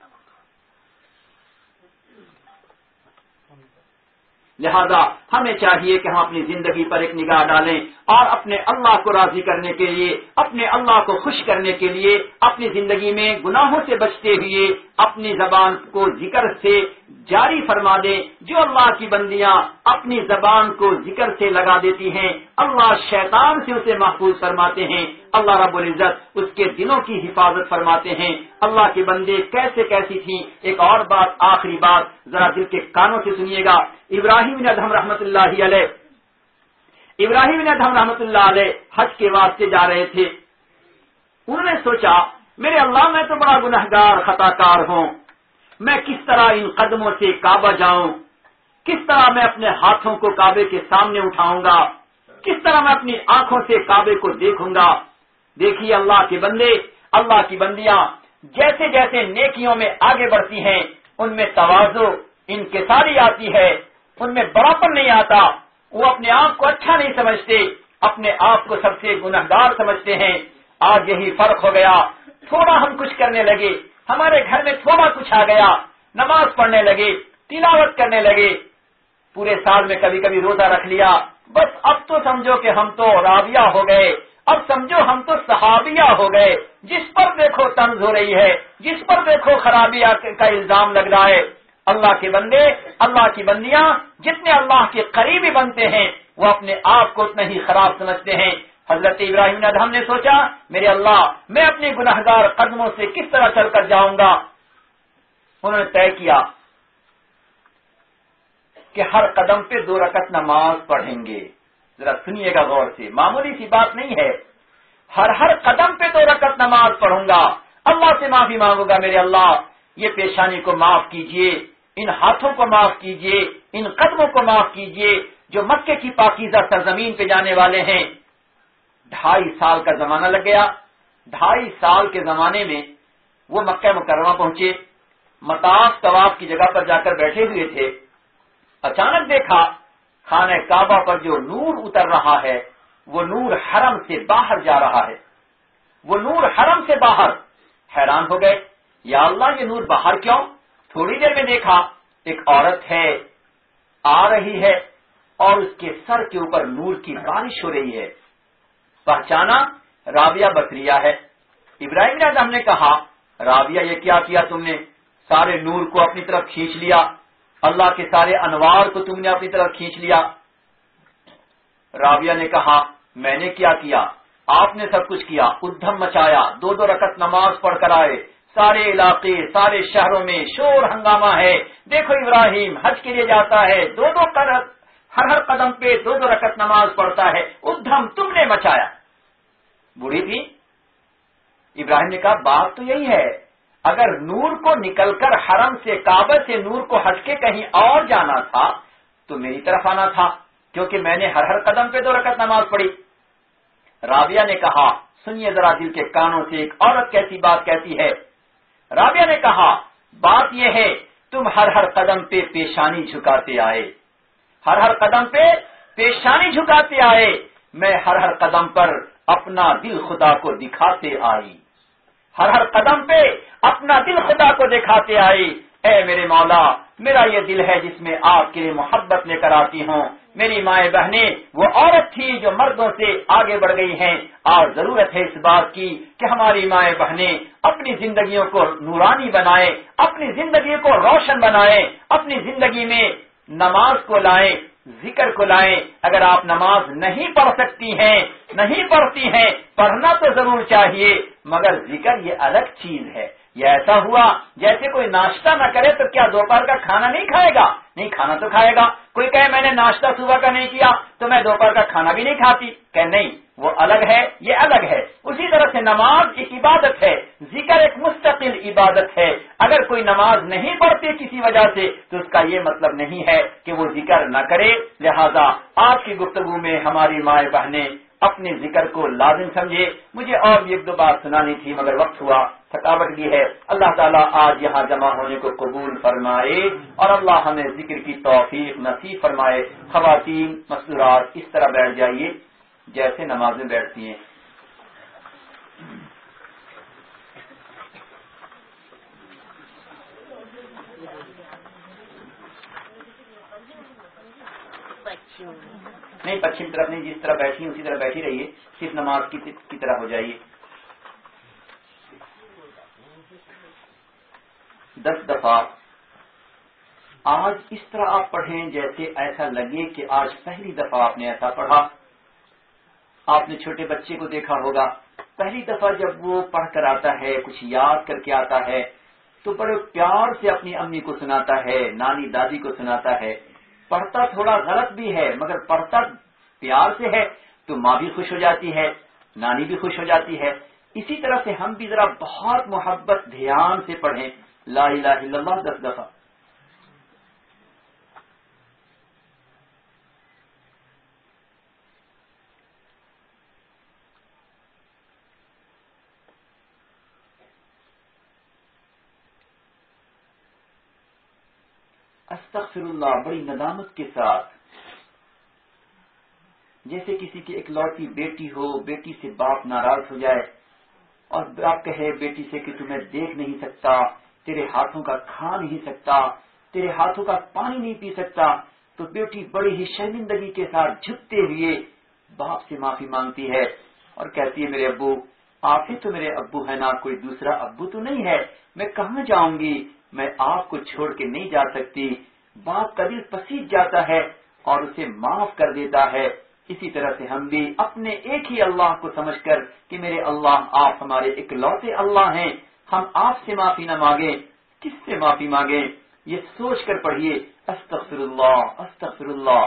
لہذا ہمیں چاہیے کہ ہم اپنی زندگی پر ایک نگاہ ڈالیں اور اپنے اللہ کو راضی کرنے کے لیے، اپنے اللہ کو خوش کرنے کے لیے اپنی زندگی میں گناہوں سے بچتے ہوئے اپنی زبان کو ذکر سے جاری فرما دیں۔ جو اللہ کی بندیاں اپنی زبان کو ذکر سے لگا دیتی ہیں، اللہ شیطان سے اسے محفوظ فرماتے ہیں، اللہ رب العزت اس کے دلوں کی حفاظت فرماتے ہیں۔ اللہ کے بندے کیسے کیسی تھی۔ ایک اور بات، آخری بات ذرا دل کے کانوں سے سنیے گا۔ ابراہیم بن ادہم رحمت اللہ علیہ ابراہیم بن ادہم رحمت اللہ علیہ حج کے واسطے جا رہے تھے۔ انہوں نے سوچا، میرے اللہ میں تو بڑا گنہگار خطا کار ہوں، میں کس طرح ان قدموں سے کعبہ جاؤں، کس طرح میں اپنے ہاتھوں کو کعبے کے سامنے اٹھاؤں گا، کس طرح میں اپنی آنکھوں سے کعبے کو دیکھوں گا۔ دیکھیے اللہ کے بندے، اللہ کی بندیاں جیسے جیسے نیکیوں میں آگے بڑھتی ہیں ان میں تواضع، انکساری آتی ہے، ان میں بڑاپن نہیں آتا۔ وہ اپنے آپ کو اچھا نہیں سمجھتے، اپنے آپ کو سب سے گنہگار سمجھتے ہیں۔ آج یہی فرق ہو گیا، تھوڑا ہم کچھ کرنے لگے، ہمارے گھر میں تھوڑا کچھ آ گیا، نماز پڑھنے لگے، تلاوت کرنے لگے، پورے سال میں کبھی کبھی روزہ رکھ لیا، بس اب تو سمجھو کہ ہم تو راویہ ہو گئے، اب سمجھو ہم تو صحابیہ ہو گئے، جس پر دیکھو طنز ہو رہی ہے، جس پر دیکھو خرابی کا الزام لگ رہا ہے۔ اللہ کے بندے، اللہ کی بندیاں جتنے اللہ کے قریبی بنتے ہیں وہ اپنے آپ کو اتنا ہی خراب سمجھتے ہیں۔ حضرت ابراہیم ادہم نے سوچا، میرے اللہ میں اپنے گنہگار قدموں سے کس طرح چل کر جاؤں گا۔ انہوں نے طے کیا کہ ہر قدم پہ دو رکعت نماز پڑھیں گے. ذرا سنیے گا غور سے، معمولی سی بات نہیں ہے. ہر ہر قدم پہ دو رکعت نماز پڑھوں گا، اللہ سے معافی مانگوں گا، میرے اللہ یہ پیشانی کو معاف کیجئے، ان ہاتھوں کو معاف کیجئے، ان قدموں کو معاف کیجئے جو مکے کی پاکیزہ سرزمین پہ جانے والے ہیں. ڈھائی سال کا زمانہ لگ گیا. ڈھائی سال کے زمانے میں وہ مکہ مکرمہ پہنچے، مطاف طواف کی جگہ پر جا کر بیٹھے ہوئے تھے. اچانک دیکھا خانہ کعبہ پر جو نور اتر رہا ہے وہ نور حرم سے باہر جا رہا ہے، وہ نور حرم سے باہر. حیران ہو گئے، یا اللہ یہ نور باہر کیوں؟ تھوڑی دیر میں دیکھا ایک عورت ہے آ رہی ہے اور اس کے سر کے اوپر نور کی بارش ہو رہی ہے. پہچانا رابیہ بصریہ ہے. ابراہیم نے ہم نے کہا رابیہ یہ کیا کیا تم نے؟ سارے نور کو اپنی طرف کھینچ لیا، اللہ کے سارے انوار کو تم نے اپنی طرف کھینچ لیا. رابیہ نے کہا میں نے کیا کیا؟ آپ نے سب کچھ کیا. ادھم مچایا، دو دو رکعت نماز پڑھ کر آئے. سارے علاقے سارے شہروں میں شور ہنگامہ ہے، دیکھو ابراہیم حج کے لیے جاتا ہے، دو دو کر ہر ہر قدم پہ دو دو رکعت نماز پڑھتا ہے. ادھم تم نے مچایا. بوڑھی تھی. ابراہیم نے کہا بات تو یہی ہے، اگر نور کو نکل کر حرم سے کعبہ سے نور کو ہٹ کے کہیں اور جانا تھا تو میری طرف آنا تھا، کیونکہ میں نے ہر ہر قدم پہ دو رکعت نماز پڑھی. رابیہ نے کہا سنیے ذرا دل کے کانوں سے، ایک عورت کیسی بات کہتی ہے. رابیہ نے کہا بات یہ ہے تم ہر ہر قدم پہ پیشانی جھکاتے آئے، ہر ہر قدم پہ پیشانی جھکاتے آئے، میں ہر ہر قدم پر اپنا دل خدا کو دکھاتے آئی، ہر ہر قدم پہ اپنا دل خدا کو دکھاتے آئی. اے میرے مولا میرا یہ دل ہے جس میں آپ کے لیے محبت لے کر آتی ہوں. میری مائیں بہنیں وہ عورت تھی جو مردوں سے آگے بڑھ گئی ہیں، اور ضرورت ہے اس بات کی کہ ہماری مائیں بہنیں اپنی زندگیوں کو نورانی بنائیں، اپنی زندگی کو روشن بنائیں، اپنی زندگی میں نماز کو لائیں، ذکر کو لائیں. اگر آپ نماز نہیں پڑھ سکتی ہیں، نہیں پڑھتی ہیں، پڑھنا تو ضرور چاہیے، مگر ذکر یہ الگ چیز ہے. یہ ایسا ہوا جیسے کوئی ناشتہ نہ کرے تو کیا دوپہر کا کھانا نہیں کھائے گا؟ نہیں، کھانا تو کھائے گا. کوئی کہے میں نے ناشتہ صبح کا نہیں کیا تو میں دوپہر کا کھانا بھی نہیں کھاتی، کہ نہیں وہ الگ ہے یہ الگ ہے. اسی طرح سے نماز ایک عبادت ہے، ذکر ایک مستقل عبادت ہے. اگر کوئی نماز نہیں پڑھتی کسی وجہ سے تو اس کا یہ مطلب نہیں ہے کہ وہ ذکر نہ کرے. لہذا آج کی گفتگو میں ہماری مائیں بہنیں اپنے ذکر کو لازم سمجھے. مجھے اور بھی ایک دو بات سنانی تھی مگر وقت ہوا، تھکاوٹ بھی ہے. اللہ تعالیٰ آج یہاں جمع ہونے کو قبول فرمائے اور اللہ ہمیں ذکر کی توفیق نصیب فرمائے. خواتین مسرات اس طرح بیٹھ جائیے جیسے نمازیں بیٹھتی ہیں. نہیں پچھم طرف نہیں، جس طرح بیٹھی اسی طرح بیٹھی رہیے، صرف نماز کی کی طرح ہو جائیے. دس دفعہ آج اس طرح آپ پڑھیں جیسے ایسا لگے کہ آج پہلی دفعہ آپ نے ایسا پڑھا. آپ نے چھوٹے بچے کو دیکھا ہوگا، پہلی دفعہ جب وہ پڑھ کر آتا ہے، کچھ یاد کر کے آتا ہے تو بڑے پیار سے اپنی امی کو سناتا ہے، نانی دادی کو سناتا ہے. پڑھتا تھوڑا غلط بھی ہے مگر پڑھتا پیار سے ہے تو ماں بھی خوش ہو جاتی ہے، نانی بھی خوش ہو جاتی ہے. اسی طرح سے ہم بھی ذرا بہت محبت دھیان سے پڑھیں لا الہ الا اللہ دس دفعہ. استغفر اللہ بڑی ندامت کے ساتھ، جیسے کسی کی اکلوتی بیٹی ہو، بیٹی سے باپ ناراض ہو جائے اور باپ کہے بیٹی سے کہ تمہیں دیکھ نہیں سکتا، تیرے ہاتھوں کا کھا نہیں سکتا، تیرے ہاتھوں کا پانی نہیں پی سکتا، تو بیٹی بڑی ہی شرمندگی کے ساتھ جھکتے ہوئے باپ سے معافی مانگتی ہے اور کہتی ہے میرے ابو آپ ہی تو میرے ابو ہے نا، کوئی دوسرا ابو تو نہیں ہے، میں کہاں جاؤں گی، میں آپ کو چھوڑ کے نہیں جا سکتی. باپ کا دل پسیج جاتا ہے اور اسے معاف کر دیتا ہے. اسی طرح سے ہم بھی اپنے ایک ہی اللہ کو سمجھ کر کہ میرے اللہ آپ ہمارے اکلوتے اللہ ہیں، ہم آپ سے معافی نہ مانگیں، کس سے معافی مانگیں، یہ سوچ کر پڑھیے. استغفر اللہ استغفر اللہ.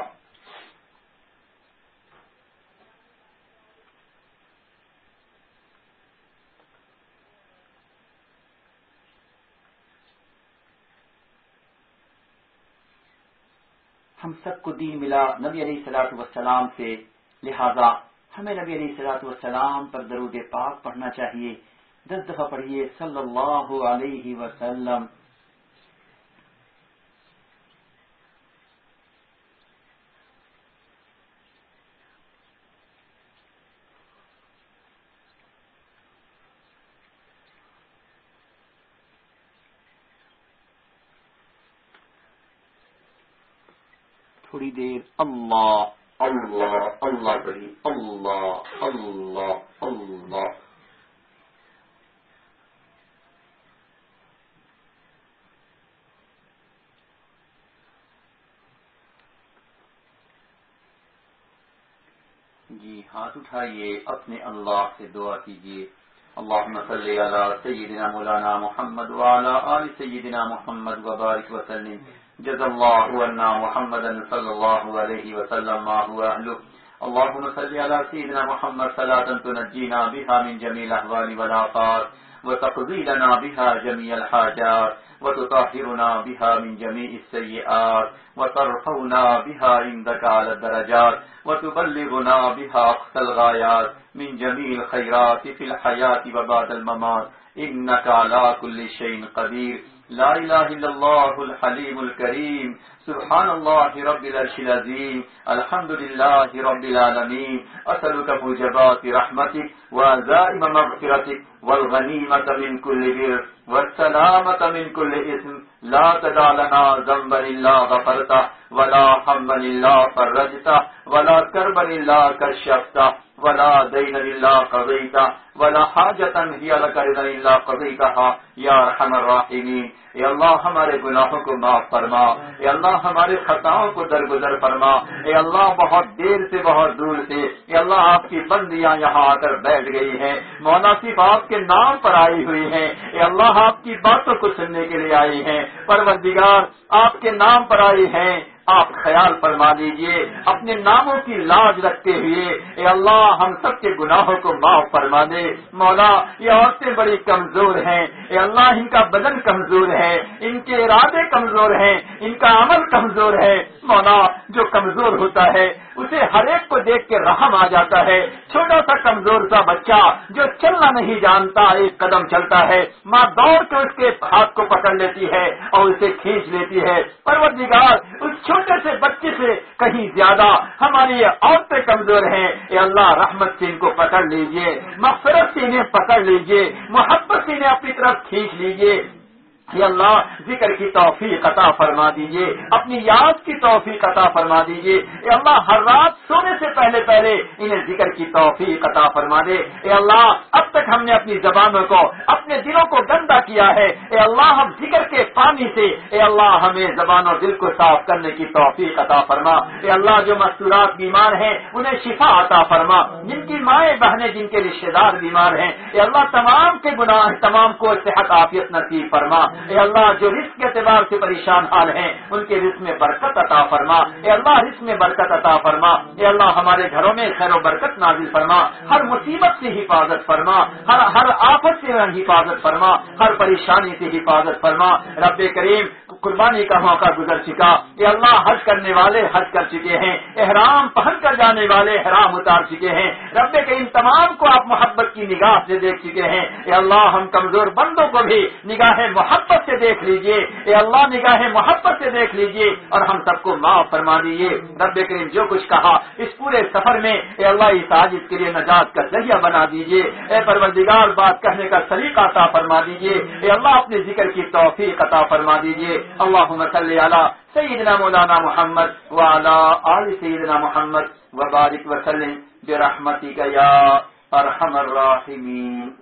ہم سب کو دین ملا نبی علیہ الصلوۃ والسلام سے، لہذا ہمیں نبی علیہ الصلوۃ والسلام پر درود پاک پڑھنا چاہیے. دس دفعہ پڑھیے صلی اللہ علیہ وسلم. تھوڑی دیر اللہ اللہ اللہ پڑھی، اللہ اللہ اللہ. جی ہاتھ اٹھائیے، اپنے اللہ سے دعا کیجیے. اللہم صلی علی سیدنا مولانا محمد وعلی آل سیدنا محمد وبارک وسلم. جزا اللہ عنا محمدا صلی اللہ علیہ وسلم ما هو اہلہ. اللہم صلی علی سیدنا محمد صلاة تنجینا بها من جمیع الاحوال والآفات وتقضی لنا بها جمیع الحاجات وتطهرنا بها من جميع السيئات وترفعنا بها عندك على الدرجات وتبلغنا بها أقصى الغايات من جميع الخيرات في الحياة وبعد الممات إنك على كل شيء قدير. لا إله إلا الله الحليم الكريم. سبحان الله رب العرش العظيم. الحمد لله رب العالمين. أسألك موجبات رحمتك وعزائم مغفرتك والغنيمة من كل بر والسلامة من كل إثم. لا تدع لنا ذنبا إلا غفرته ولا هما إلا فرجته ولا كربا إلا كشفته ولا دينا إلا قضيته ولا حاجة هي لك رضا إلا قضيتها يا أرحم الراحمين. اے اللہ ہمارے گناہوں کو معاف فرما، اے اللہ ہمارے خطاؤں کو درگزر فرما. اے اللہ بہت دیر سے بہت دور سے اے اللہ آپ کی بندیاں یہاں آ کر بیٹھ گئی ہیں، مولا صرف آپ کے نام پر آئی ہوئی ہیں. اے اللہ آپ کی باتوں کو سننے کے لیے آئی ہیں. پروردگار آپ کے نام پر آئی ہیں، آپ خیال فرما لیجئے اپنے ناموں کی لاج رکھتے ہوئے. اے اللہ ہم سب کے گناہوں کو معاف فرما دے. مولا یہ عورتیں بڑی کمزور ہیں، اے اللہ ان کا بدن کمزور ہے، ان کے ارادے کمزور ہیں، ان کا عمل کمزور ہے. مولا جو کمزور ہوتا ہے اسے ہر ایک کو دیکھ کے رحم آ جاتا ہے. چھوٹا سا کمزور سا بچہ جو چلنا نہیں جانتا ایک قدم چلتا ہے، ماں دوڑ کے اس کے ہاتھ کو پکڑ لیتی ہے اور اسے کھینچ لیتی ہے. پروردگار اس چھوٹے سے بچے سے کہیں زیادہ ہماری یہ عورتیں کمزور ہیں. اے اللہ رحمت سے ان کو پکڑ لیجئے، مغفرت سے انہیں پکڑ لیجئے، محبت سے انہیں اپنی طرف کھینچ لیجئے. یا اللہ ذکر کی توفیق عطا فرما دیجئے، اپنی یاد کی توفیق عطا فرما دیجئے. اے اللہ ہر رات سونے سے پہلے پہلے انہیں ذکر کی توفیق عطا فرما دے. اے اللہ اب تک ہم نے اپنی زبانوں کو اپنے دلوں کو گندا کیا ہے، اے اللہ ہم ذکر کے پانی سے اے اللہ ہمیں زبان اور دل کو صاف کرنے کی توفیق عطا فرما. اے اللہ جو مستورات بیمار ہیں انہیں شفا عطا فرما، جن کی مائیں بہنیں جن کے رشتے دار بیمار ہیں اے اللہ تمام کے گناہ تمام کو صحت عافیت نصیب فرما. اے اللہ جو رزق کے اعتبار سے پریشان حال ہیں ان کے رزق میں برکت عطا فرما. اے اللہ رزق میں برکت عطا فرما. اے اللہ ہمارے گھروں میں خیر و برکت نازل فرما، ہر مصیبت سے حفاظت فرما، ہر ہر آفت سے حفاظت فرما، ہر پریشانی سے حفاظت فرما. رب کریم قربانی کا موقع گزر چکا. اے اللہ حج کرنے والے حج کر چکے ہیں، احرام پہن کر جانے والے احرام اتار چکے ہیں. رب کریم تمام کو آپ محبت کی نگاہ سے دیکھ چکے ہیں. اے اللہ ہم کمزور بندوں کو بھی نگاہ محبت سے دیکھ لیجئے. اے اللہ نگاہ محبت سے دیکھ لیجئے اور ہم سب کو معاف فرما دیجئے. رب کریم جو کچھ کہا اس پورے سفر میں اے اللہ اس عاجز کے لیے نجات کا ذریعہ بنا دیجئے. اے پروردگار بات کہنے کا طریقہ عطا فرما دیجئے. اے اللہ اپنے ذکر کی توفیق عطا فرما دیجئے. اللہم صلی علی سیدنا مولانا محمد وعلی آل سیدنا محمد وبارک وسلم برحمتک یا ارحم الراحمین.